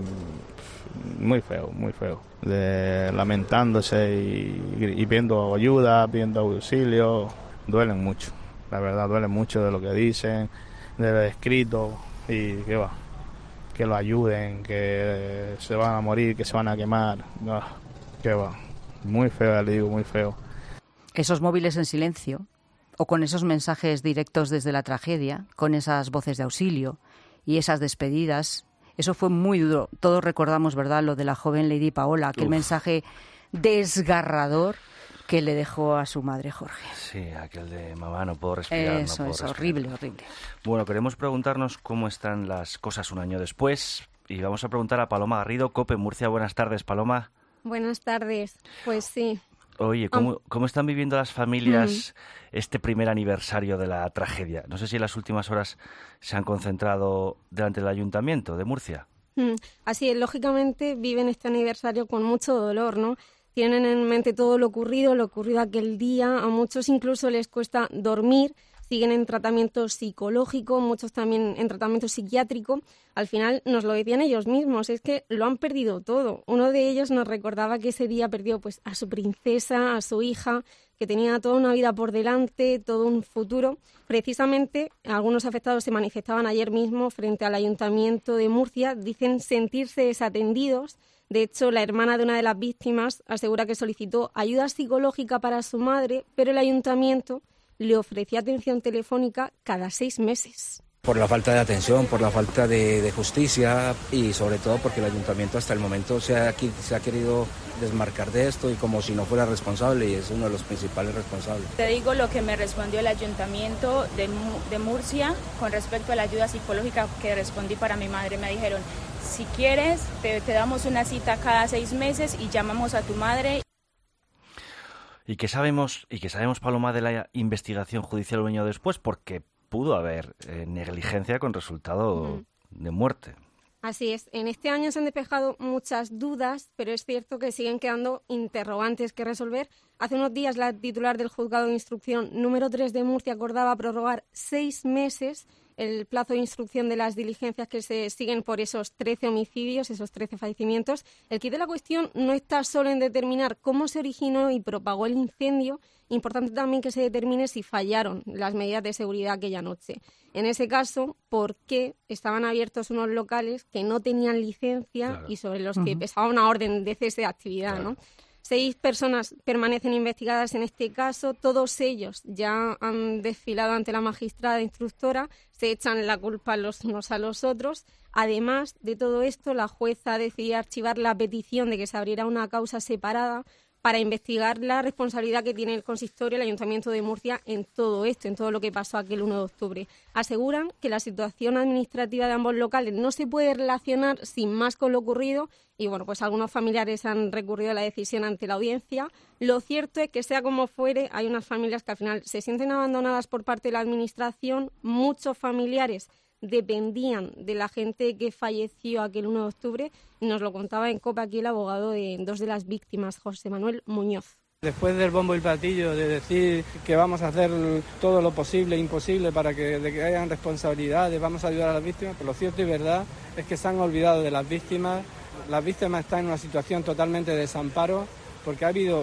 S6: feo, lamentándose y pidiendo ayuda, pidiendo auxilio. Duelen mucho, la verdad, duelen mucho de lo que dicen, de lo escrito, y que lo ayuden, que se van a morir, que se van a quemar. No, muy feo, le digo, muy feo.
S4: Esos móviles en silencio, o con esos mensajes directos desde la tragedia, con esas voces de auxilio y esas despedidas, eso fue muy duro. Todos recordamos, ¿verdad?, lo de la joven Lady Paola, aquel mensaje desgarrador que le dejó a su madre, Jorge.
S1: Sí, aquel de mamá, no puedo respirar.
S4: Eso es horrible.
S1: Bueno, queremos preguntarnos cómo están las cosas un año después y vamos a preguntar a Paloma Garrido, COPE Murcia. Buenas tardes, Paloma.
S8: Buenas tardes, pues sí.
S1: Oye, ¿cómo están viviendo las familias este primer aniversario de la tragedia? No sé si en las últimas horas se han concentrado delante del Ayuntamiento de Murcia.
S8: Así es, lógicamente viven este aniversario con mucho dolor, ¿no? Tienen en mente todo lo ocurrido aquel día. A muchos incluso les cuesta dormir, siguen en tratamiento psicológico, muchos también en tratamiento psiquiátrico. Al final nos lo decían ellos mismos, es que lo han perdido todo. Uno de ellos nos recordaba que ese día perdió pues a su princesa, a su hija, que tenía toda una vida por delante, todo un futuro. Precisamente, algunos afectados se manifestaban ayer mismo frente al Ayuntamiento de Murcia, dicen sentirse desatendidos. De hecho, la hermana de una de las víctimas asegura que solicitó ayuda psicológica para su madre, pero el Ayuntamiento le ofrecía atención telefónica cada 6 meses.
S24: Por la falta de atención, por la falta de justicia y sobre todo porque el ayuntamiento hasta el momento se ha querido desmarcar de esto y como si no fuera responsable, y es uno de los principales responsables.
S25: Te digo lo que me respondió el ayuntamiento de Murcia con respecto a la ayuda psicológica que respondí para mi madre. Me dijeron, si quieres te damos una cita cada 6 meses y llamamos a tu madre.
S1: ¿Y qué sabemos, Paloma, de la investigación judicial un año después? Porque pudo haber negligencia con resultado de muerte.
S8: Así es. En este año se han despejado muchas dudas, pero es cierto que siguen quedando interrogantes que resolver. Hace unos días la titular del Juzgado de Instrucción número 3 de Murcia acordaba prorrogar 6 meses el plazo de instrucción de las diligencias que se siguen por esos 13 homicidios, esos 13 fallecimientos. El quid de la cuestión no está solo en determinar cómo se originó y propagó el incendio, importante también que se determine si fallaron las medidas de seguridad aquella noche. En ese caso, ¿por qué estaban abiertos unos locales que no tenían licencia y sobre los que pesaba una orden de cese de actividad, ¿no? 6 personas permanecen investigadas en este caso, todos ellos ya han desfilado ante la magistrada instructora, se echan la culpa los unos a los otros. Además de todo esto, la jueza decidió archivar la petición de que se abriera una causa separada para investigar la responsabilidad que tiene el consistorio, el Ayuntamiento de Murcia, en todo esto, en todo lo que pasó aquel 1 de octubre. Aseguran que la situación administrativa de ambos locales no se puede relacionar sin más con lo ocurrido y, bueno, pues algunos familiares han recurrido a la decisión ante la audiencia. Lo cierto es que, sea como fuere, hay unas familias que al final se sienten abandonadas por parte de la Administración. Muchos familiares dependían de la gente que falleció aquel 1 de octubre y nos lo contaba en COPE aquí el abogado de 2 de las víctimas, José Manuel Muñoz.
S26: Después del bombo y platillo de decir que vamos a hacer todo lo posible e imposible para que hayan responsabilidades, vamos a ayudar a las víctimas, pero lo cierto y verdad es que se han olvidado de las víctimas. Las víctimas están en una situación totalmente de desamparo porque ha habido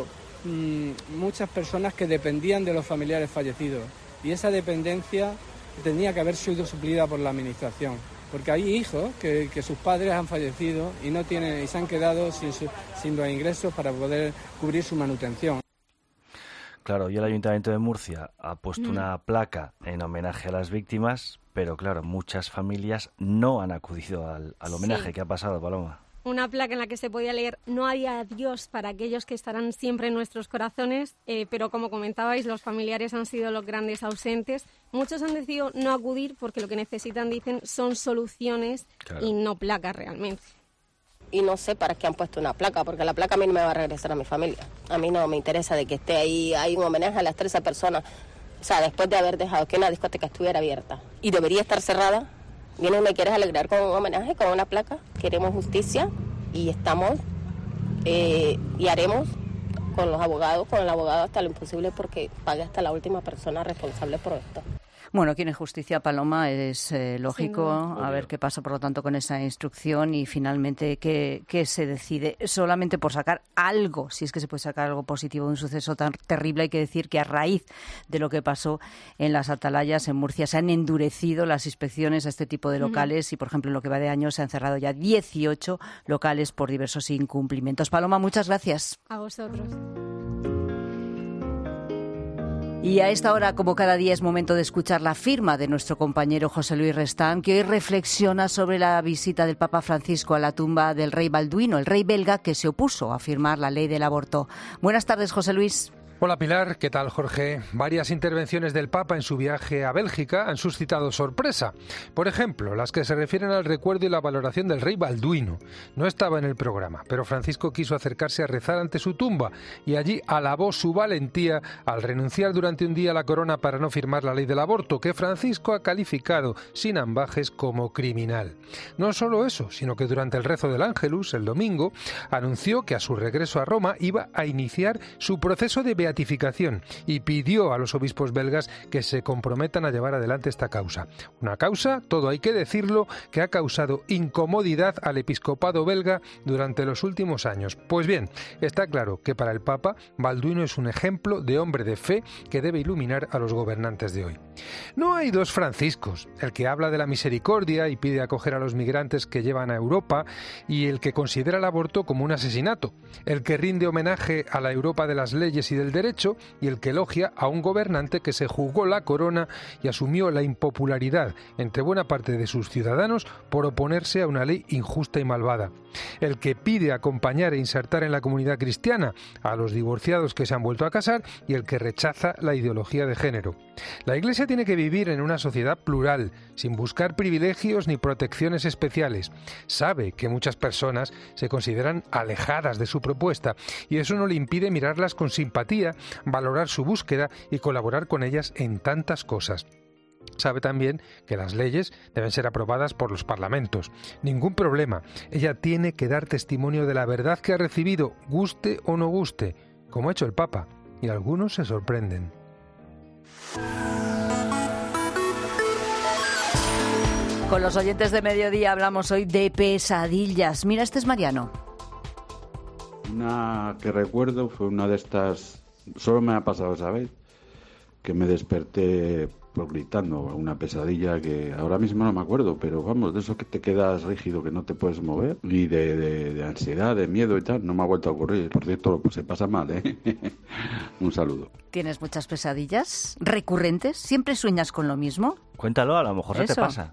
S26: muchas personas que dependían de los familiares fallecidos y esa dependencia tenía que haber sido suplida por la administración, porque hay hijos que sus padres han fallecido y no tienen y se han quedado sin los ingresos para poder cubrir su manutención.
S1: Claro, y el Ayuntamiento de Murcia ha puesto una placa en homenaje a las víctimas, pero claro, muchas familias no han acudido al homenaje. Sí. ¿Qué ha pasado, Paloma?
S8: Una placa en la que se podía leer "No hay adiós para aquellos que estarán siempre en nuestros corazones", pero como comentabais, los familiares han sido los grandes ausentes. Muchos han decidido no acudir porque lo que necesitan, dicen, son soluciones, claro, y no placas realmente.
S7: Y no sé para qué han puesto una placa, porque la placa a mí no me va a regresar a mi familia. A mí no me interesa de que esté ahí, hay un homenaje a las 13 personas, o sea, después de haber dejado que una discoteca estuviera abierta y debería estar cerrada. Vienes y me quieres alegrar con un homenaje, con una placa. Queremos justicia y estamos y haremos con los abogados, con el abogado hasta lo imposible porque pague hasta la última persona responsable por esto.
S4: Bueno, quien es justicia, Paloma, es lógico. A ver qué pasa, por lo tanto, con esa instrucción y finalmente qué se decide. Solamente por sacar algo, si es que se puede sacar algo positivo de un suceso tan terrible, hay que decir que a raíz de lo que pasó en las Atalayas, en Murcia, se han endurecido las inspecciones a este tipo de locales y, por ejemplo, en lo que va de año se han cerrado ya 18 locales por diversos incumplimientos. Paloma, muchas gracias.
S8: A vosotros.
S4: Y a esta hora, como cada día, es momento de escuchar la firma de nuestro compañero José Luis Restán, que hoy reflexiona sobre la visita del Papa Francisco a la tumba del rey Balduino, el rey belga que se opuso a firmar la ley del aborto. Buenas tardes, José Luis.
S9: Hola Pilar, ¿qué tal Jorge? Varias intervenciones del Papa en su viaje a Bélgica han suscitado sorpresa. Por ejemplo, las que se refieren al recuerdo y la valoración del rey Balduino. No estaba en el programa, pero Francisco quiso acercarse a rezar ante su tumba y allí alabó su valentía al renunciar durante un día a la corona para no firmar la ley del aborto, que Francisco ha calificado sin ambajes como criminal. No solo eso, sino que durante el rezo del Ángelus, el domingo, anunció que a su regreso a Roma iba a iniciar su proceso de beatificación y pidió a los obispos belgas que se comprometan a llevar adelante esta causa. Una causa, todo hay que decirlo, que ha causado incomodidad al episcopado belga durante los últimos años. Pues bien, está claro que para el Papa, Balduino es un ejemplo de hombre de fe que debe iluminar a los gobernantes de hoy. No hay dos Franciscos, el que habla de la misericordia y pide acoger a los migrantes que llevan a Europa y el que considera el aborto como un asesinato, el que rinde homenaje a la Europa de las leyes y del derecho y el que elogia a un gobernante que se jugó la corona y asumió la impopularidad entre buena parte de sus ciudadanos por oponerse a una ley injusta y malvada, el que pide acompañar e insertar en la comunidad cristiana a los divorciados que se han vuelto a casar y el que rechaza la ideología de género. La Iglesia tiene que vivir en una sociedad plural, sin buscar privilegios ni protecciones especiales. Sabe que muchas personas se consideran alejadas de su propuesta y eso no le impide mirarlas con simpatía, valorar su búsqueda y colaborar con ellas en tantas cosas. Sabe también que las leyes deben ser aprobadas por los parlamentos. Ningún problema. Ella tiene que dar testimonio de la verdad que ha recibido, guste o no guste, como ha hecho el Papa, y algunos se sorprenden.
S4: Con los oyentes de Mediodía hablamos hoy de pesadillas. Mira, este es Mariano.
S10: Una que recuerdo fue una de estas, solo me ha pasado esa vez, que me desperté por gritando, una pesadilla que ahora mismo no me acuerdo, pero vamos, de eso que te quedas rígido, que no te puedes mover, y de ansiedad, de miedo y tal, no me ha vuelto a ocurrir. Por cierto, pues se pasa mal, ¿eh? Un saludo.
S4: ¿Tienes muchas pesadillas recurrentes? ¿Siempre sueñas con lo mismo?
S1: Cuéntalo, a lo mejor se te pasa.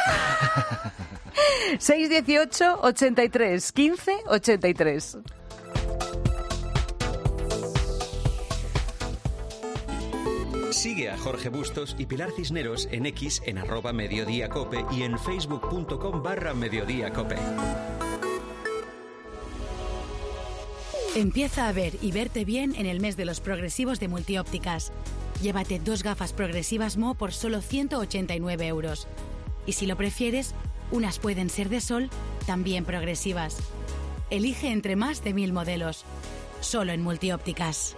S4: 618 83 15 83.
S2: Sigue a Jorge Bustos y Pilar Cisneros en X en @mediodíacope y en facebook.com/mediodíacope.
S11: Empieza a ver y verte bien en el mes de los progresivos de Multiópticas. Llévate 2 gafas progresivas Mo por solo 189 €. Y si lo prefieres, unas pueden ser de sol, también progresivas. Elige entre más de 1000 modelos. Solo en Multiópticas.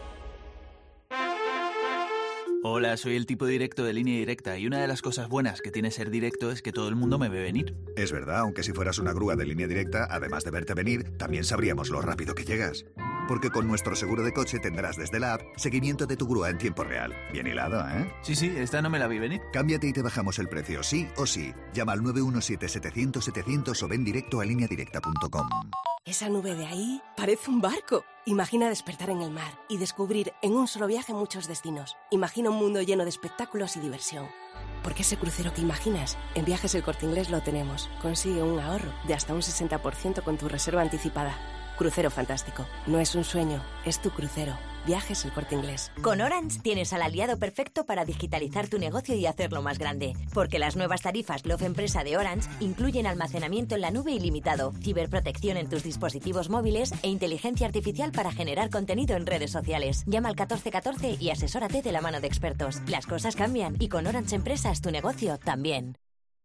S12: Hola, soy el tipo directo de Línea Directa y una de las cosas buenas que tiene ser directo es que todo el mundo me ve venir.
S13: Es verdad, aunque si fueras una grúa de Línea Directa, además de verte venir, también sabríamos lo rápido que llegas. porque con nuestro seguro de coche tendrás desde la app seguimiento de tu grúa en tiempo real. Bien hilado, ¿eh?
S12: Sí, esta no me la vi venir.
S13: Cámbiate y te bajamos el precio, sí o sí. Llama al 917-700-700 o ven directo a lineadirecta.com.
S14: Esa nube de ahí parece un barco. Imagina despertar en el mar y descubrir en un solo viaje muchos destinos. Imagina un mundo lleno de espectáculos y diversión. Porque ese crucero que imaginas, en Viajes El Corte Inglés lo tenemos. Consigue un ahorro de hasta un 60% con tu reserva anticipada. Crucero fantástico. No es un sueño, es tu crucero. Viajes El Corte Inglés.
S15: Con Orange tienes al aliado perfecto para digitalizar tu negocio y hacerlo más grande. Porque las nuevas tarifas Love Empresa de Orange incluyen almacenamiento en la nube ilimitado, ciberprotección en tus dispositivos móviles e inteligencia artificial para generar contenido en redes sociales. Llama al 1414 y asesórate de la mano de expertos. Las cosas cambian y con Orange Empresas tu negocio también.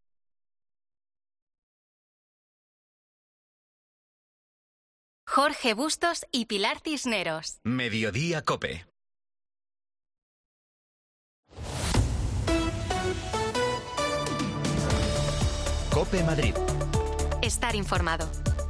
S3: Jorge Bustos y Pilar Cisneros.
S2: Mediodía COPE. COPE Madrid.
S3: Estar informado.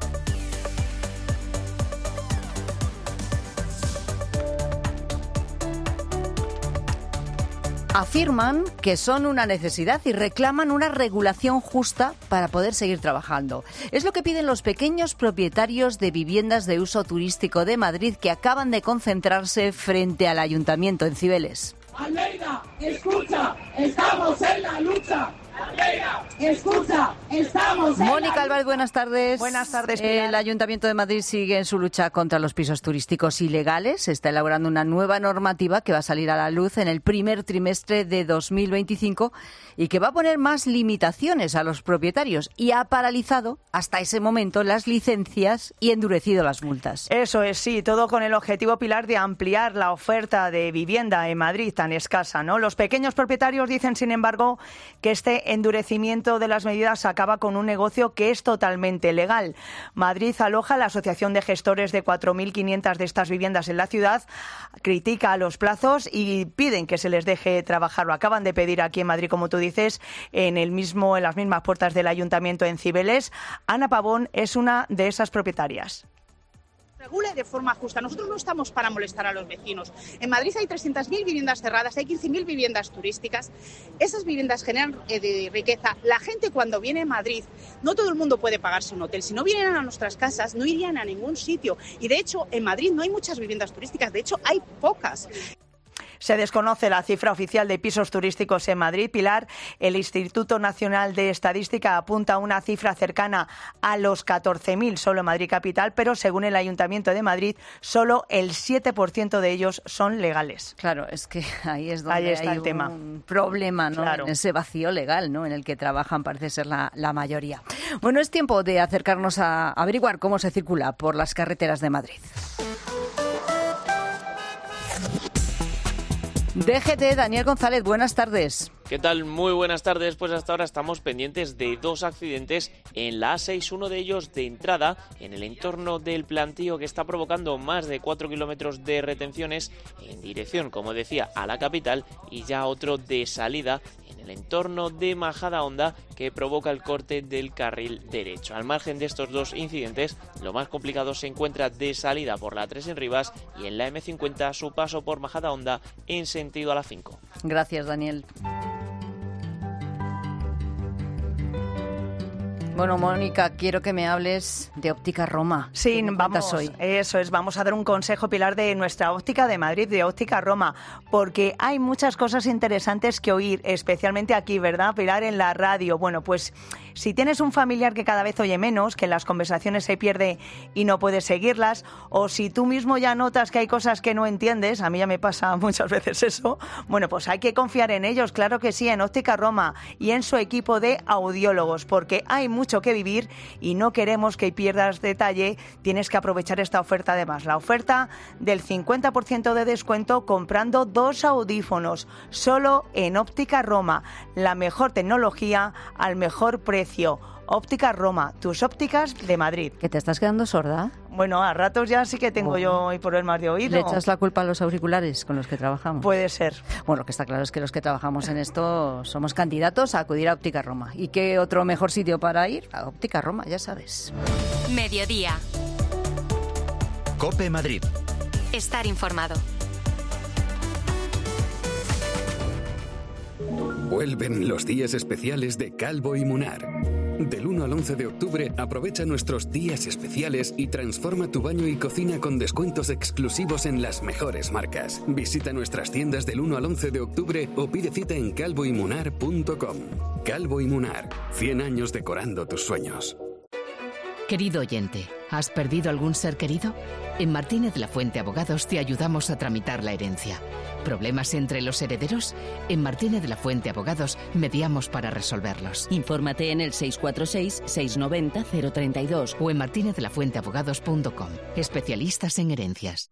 S4: Afirman que son una necesidad y reclaman una regulación justa para poder seguir trabajando. Es lo que piden los pequeños propietarios de viviendas de uso turístico de Madrid que acaban de concentrarse frente al ayuntamiento en Cibeles.
S16: Almeida, escucha, estamos en la lucha. Almeida, escucha, estamos en
S4: Mónica Álvarez, buenas tardes.
S17: Buenas tardes, Pilar.
S4: El Ayuntamiento de Madrid sigue en su lucha contra los pisos turísticos ilegales. Se está elaborando una nueva normativa que va a salir a la luz en el primer trimestre de 2025 y que va a poner más limitaciones a los propietarios y ha paralizado hasta ese momento las licencias y endurecido las multas.
S17: Eso es, sí, todo con el objetivo, Pilar, de ampliar la oferta de vivienda en Madrid tan escasa, ¿no? Los pequeños propietarios dicen, sin embargo, que este endurecimiento de las medidas acaba con un negocio que es totalmente legal. Madrid aloja la Asociación de Gestores de 4.500 de estas viviendas en la ciudad, critica los plazos y piden que se les deje trabajar. Lo acaban de pedir aquí en Madrid, como tú dices, en las mismas puertas del Ayuntamiento en Cibeles. Ana Pavón es una de esas propietarias.
S18: Regule de forma justa. Nosotros no estamos para molestar a los vecinos. En Madrid hay 300.000 viviendas cerradas, hay 15.000 viviendas turísticas. Esas viviendas generan riqueza. La gente cuando viene a Madrid, no todo el mundo puede pagarse un hotel. Si no vinieran a nuestras casas, no irían a ningún sitio. Y de hecho, en Madrid no hay muchas viviendas turísticas, de hecho hay pocas.
S17: Se desconoce la cifra oficial de pisos turísticos en Madrid. Pilar, el Instituto Nacional de Estadística apunta a una cifra cercana a los 14.000 solo en Madrid capital, pero según el Ayuntamiento de Madrid, solo el 7% de ellos son legales.
S4: Claro, es que ahí es donde
S17: está
S4: hay
S17: el tema.
S4: Un problema, ¿no?
S17: Claro.
S4: En ese vacío legal, ¿no? En el que trabajan, parece ser la mayoría. Bueno, es tiempo de acercarnos a averiguar cómo se circula por las carreteras de Madrid. DGT, Daniel González, buenas tardes.
S27: ¿Qué tal? Muy buenas tardes. Pues hasta ahora estamos pendientes de dos accidentes en la A6, uno de ellos de entrada en el entorno del Plantío, que está provocando más de 4 kilómetros de retenciones en dirección, como decía, a la capital, y ya otro de salida en el entorno de Majadahonda, que provoca el corte del carril derecho. Al margen de estos dos incidentes, lo más complicado se encuentra de salida por la 3 en Rivas y en la M50 su paso por Majadahonda en sentido a la 5.
S4: Gracias, Daniel. Bueno, Mónica, quiero que me hables de Óptica Roma.
S17: Sí, vamos, eso es, vamos a dar un consejo, Pilar, de nuestra óptica de Madrid, de Óptica Roma, porque hay muchas cosas interesantes que oír, especialmente aquí, ¿verdad, Pilar? En la radio. Bueno, pues si tienes un familiar que cada vez oye menos, que en las conversaciones se pierde y no puedes seguirlas, o si tú mismo ya notas que hay cosas que no entiendes, a mí ya me pasa muchas veces eso, bueno, pues hay que confiar en ellos, claro que sí, en Óptica Roma y en su equipo de audiólogos, porque hay mucho que vivir y no queremos que pierdas detalle. Tienes que aprovechar esta oferta, además, la oferta del 50% de descuento comprando 2 audífonos, solo en Óptica Roma, la mejor tecnología al mejor precio. Óptica Roma, tus ópticas de Madrid.
S4: ¿Que te estás quedando sorda?
S17: Bueno, a ratos ya sí que tengo yo hoy problemas de oído.
S4: ¿Le echas la culpa a los auriculares con los que trabajamos?
S17: Puede ser.
S4: Bueno, lo que está claro es que los que trabajamos en esto somos candidatos a acudir a Óptica Roma. ¿Y qué otro mejor sitio para ir? A Óptica Roma, ya sabes.
S3: Mediodía.
S2: COPE Madrid.
S3: Estar informado.
S5: Vuelven los días especiales de Calvo y Munar. Del 1 al 11 de octubre aprovecha nuestros días especiales y transforma tu baño y cocina con descuentos exclusivos en las mejores marcas. Visita nuestras tiendas del 1 al 11 de octubre o pide cita en calvoymunar.com. Calvo y Munar, 100 años decorando tus sueños.
S6: Querido oyente, ¿has perdido algún ser querido? En Martínez La Fuente Abogados te ayudamos a tramitar la herencia. ¿Problemas entre los herederos? En Martínez La Fuente Abogados mediamos para resolverlos.
S19: Infórmate en el 646-690-032
S6: o en martinezlafuenteabogados.com. Especialistas en herencias.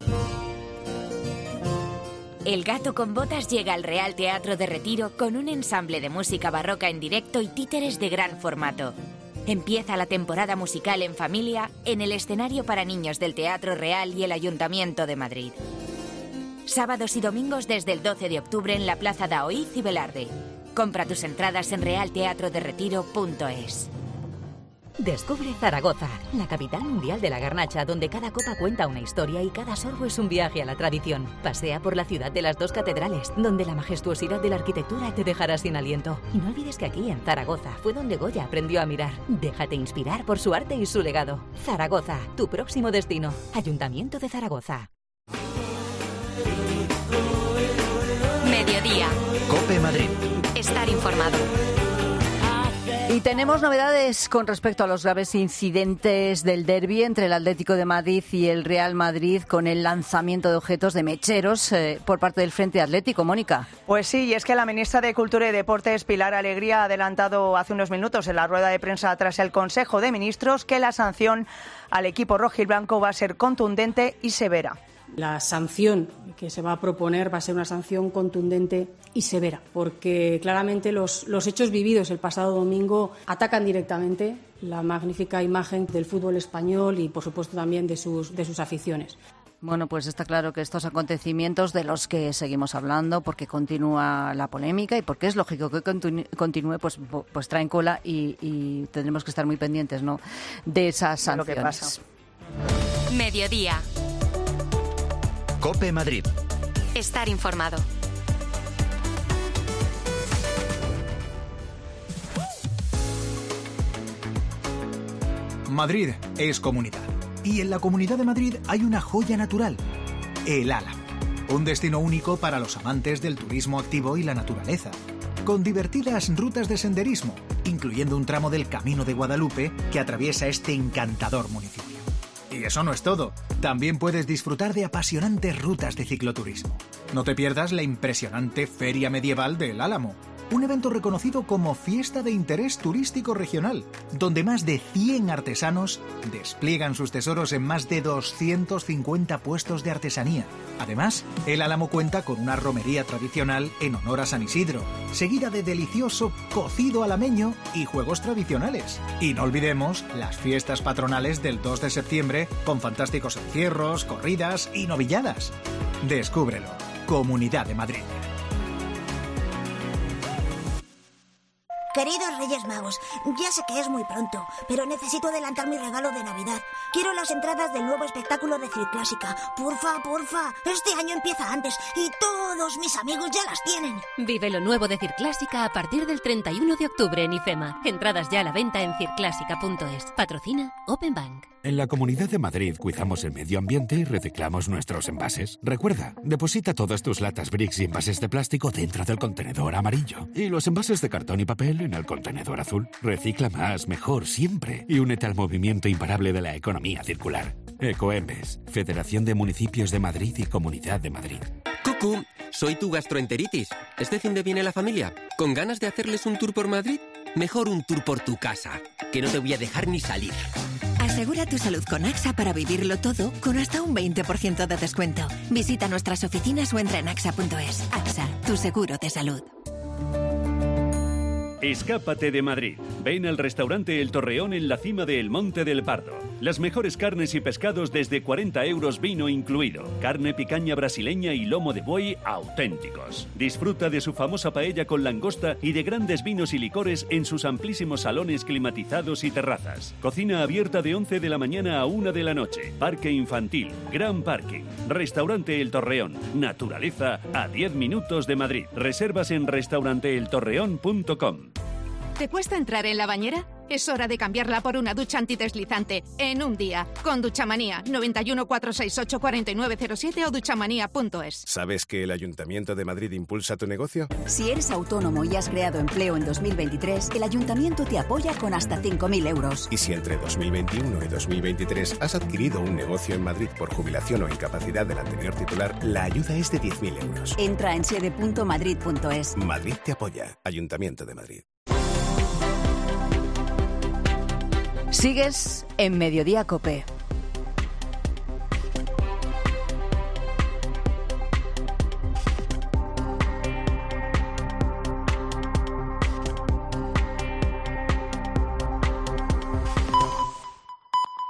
S15: El Gato con Botas llega al Real Teatro de Retiro con un ensamble de música barroca en directo y títeres de gran formato. Empieza la temporada musical en familia en el escenario para niños del Teatro Real y el Ayuntamiento de Madrid. Sábados y domingos desde el 12 de octubre en la Plaza Daoíz y Velarde. Compra tus entradas en realteatroderetiro.es.
S20: Descubre Zaragoza, la capital mundial de la garnacha, donde cada copa cuenta una historia y cada sorbo es un viaje a la tradición. Pasea por la ciudad de las dos catedrales, donde la majestuosidad de la arquitectura te dejará sin aliento. Y no olvides que aquí, en Zaragoza, fue donde Goya aprendió a mirar. Déjate inspirar por su arte y su legado. Zaragoza, tu próximo destino. Ayuntamiento de Zaragoza.
S3: Mediodía.
S2: COPE Madrid.
S3: Estar informado.
S4: Y tenemos novedades con respecto a los graves incidentes del derbi entre el Atlético de Madrid y el Real Madrid con el lanzamiento de objetos de mecheros por parte del Frente Atlético. Mónica.
S17: Pues sí, y es que la ministra de Cultura y Deportes, Pilar Alegría, ha adelantado hace unos minutos en la rueda de prensa tras el Consejo de Ministros que la sanción al equipo rojiblanco va a ser contundente y severa.
S21: La sanción que se va a proponer va a ser una sanción contundente y severa, porque claramente los hechos vividos el pasado domingo atacan directamente la magnífica imagen del fútbol español y, por supuesto, también de sus aficiones.
S4: Bueno, pues está claro que estos acontecimientos de los que seguimos hablando, porque continúa la polémica y porque es lógico que continúe, pues traen cola y tendremos que estar muy pendientes, ¿no?, de esas sanciones.
S17: Lo que pasa.
S3: Mediodía.
S2: COPE Madrid.
S3: Estar informado.
S22: Madrid es comunidad. Y en la Comunidad de Madrid hay una joya natural, el Álamo. Un destino único para los amantes del turismo activo y la naturaleza. Con divertidas rutas de senderismo, incluyendo un tramo del Camino de Guadalupe que atraviesa este encantador municipio. Y eso no es todo. También puedes disfrutar de apasionantes rutas de cicloturismo. No te pierdas la impresionante Feria Medieval del Álamo, un evento reconocido como Fiesta de Interés Turístico Regional, donde más de 100 artesanos despliegan sus tesoros en más de 250 puestos de artesanía. Además, el Álamo cuenta con una romería tradicional en honor a San Isidro, seguida de delicioso cocido alameño y juegos tradicionales. Y no olvidemos las fiestas patronales del 2 de septiembre con fantásticos encierros, corridas y novilladas. Descúbrelo. Comunidad de Madrid.
S23: Queridos Reyes Magos, ya sé que es muy pronto, pero necesito adelantar mi regalo de Navidad. Quiero las entradas del nuevo espectáculo de Circlásica. Porfa, porfa. Este año empieza antes y todos mis amigos ya las tienen.
S19: Vive lo nuevo de Circlásica a partir del 31 de octubre en IFEMA. Entradas ya a la venta en circlásica.es. Patrocina Open Bank.
S28: En la Comunidad de Madrid cuidamos el medio ambiente y reciclamos nuestros envases. Recuerda, deposita todas tus latas Brix y envases de plástico dentro del contenedor amarillo y los envases de cartón y papel en el contenedor azul. Recicla más, mejor, siempre y únete al movimiento imparable de la economía circular. Ecoembes, Federación de Municipios de Madrid y Comunidad de Madrid.
S29: ¡Cucú! Soy tu gastroenteritis. ¿Este fin de viene la familia? ¿Con ganas de hacerles un tour por Madrid? Mejor un tour por tu casa, que no te voy a dejar ni salir.
S30: Asegura tu salud con AXA para vivirlo todo con hasta un 20% de descuento. Visita nuestras oficinas o entra en AXA.es. AXA, tu seguro de salud.
S1: Escápate de Madrid. Ven al restaurante El Torreón en la cima del Monte del Pardo. Las mejores carnes y pescados desde 40 euros, vino incluido. Carne picaña brasileña y lomo de buey auténticos. Disfruta de su famosa paella con langosta y de grandes vinos y licores en sus amplísimos salones climatizados y terrazas. Cocina abierta de 11 de la mañana a 1 de la noche. Parque infantil, gran parking. Restaurante El Torreón. Naturaleza a 10 minutos de Madrid. Reservas en restauranteeltorreón.com.
S7: ¿Te cuesta entrar en la bañera? Es hora de cambiarla por una ducha antideslizante en un día. Con Duchamanía, 91 468 4907 o duchamanía.es.
S8: ¿Sabes que el Ayuntamiento de Madrid impulsa tu negocio?
S9: Si eres autónomo y has creado empleo en 2023, el Ayuntamiento te apoya con hasta 5.000 euros.
S8: Y si entre 2021 y 2023 has adquirido un negocio en Madrid por jubilación o incapacidad del anterior titular, la ayuda es de 10.000 euros.
S9: Entra en sede.madrid.es.
S8: Madrid te apoya. Ayuntamiento de Madrid.
S4: Sigues en Mediodía COPE.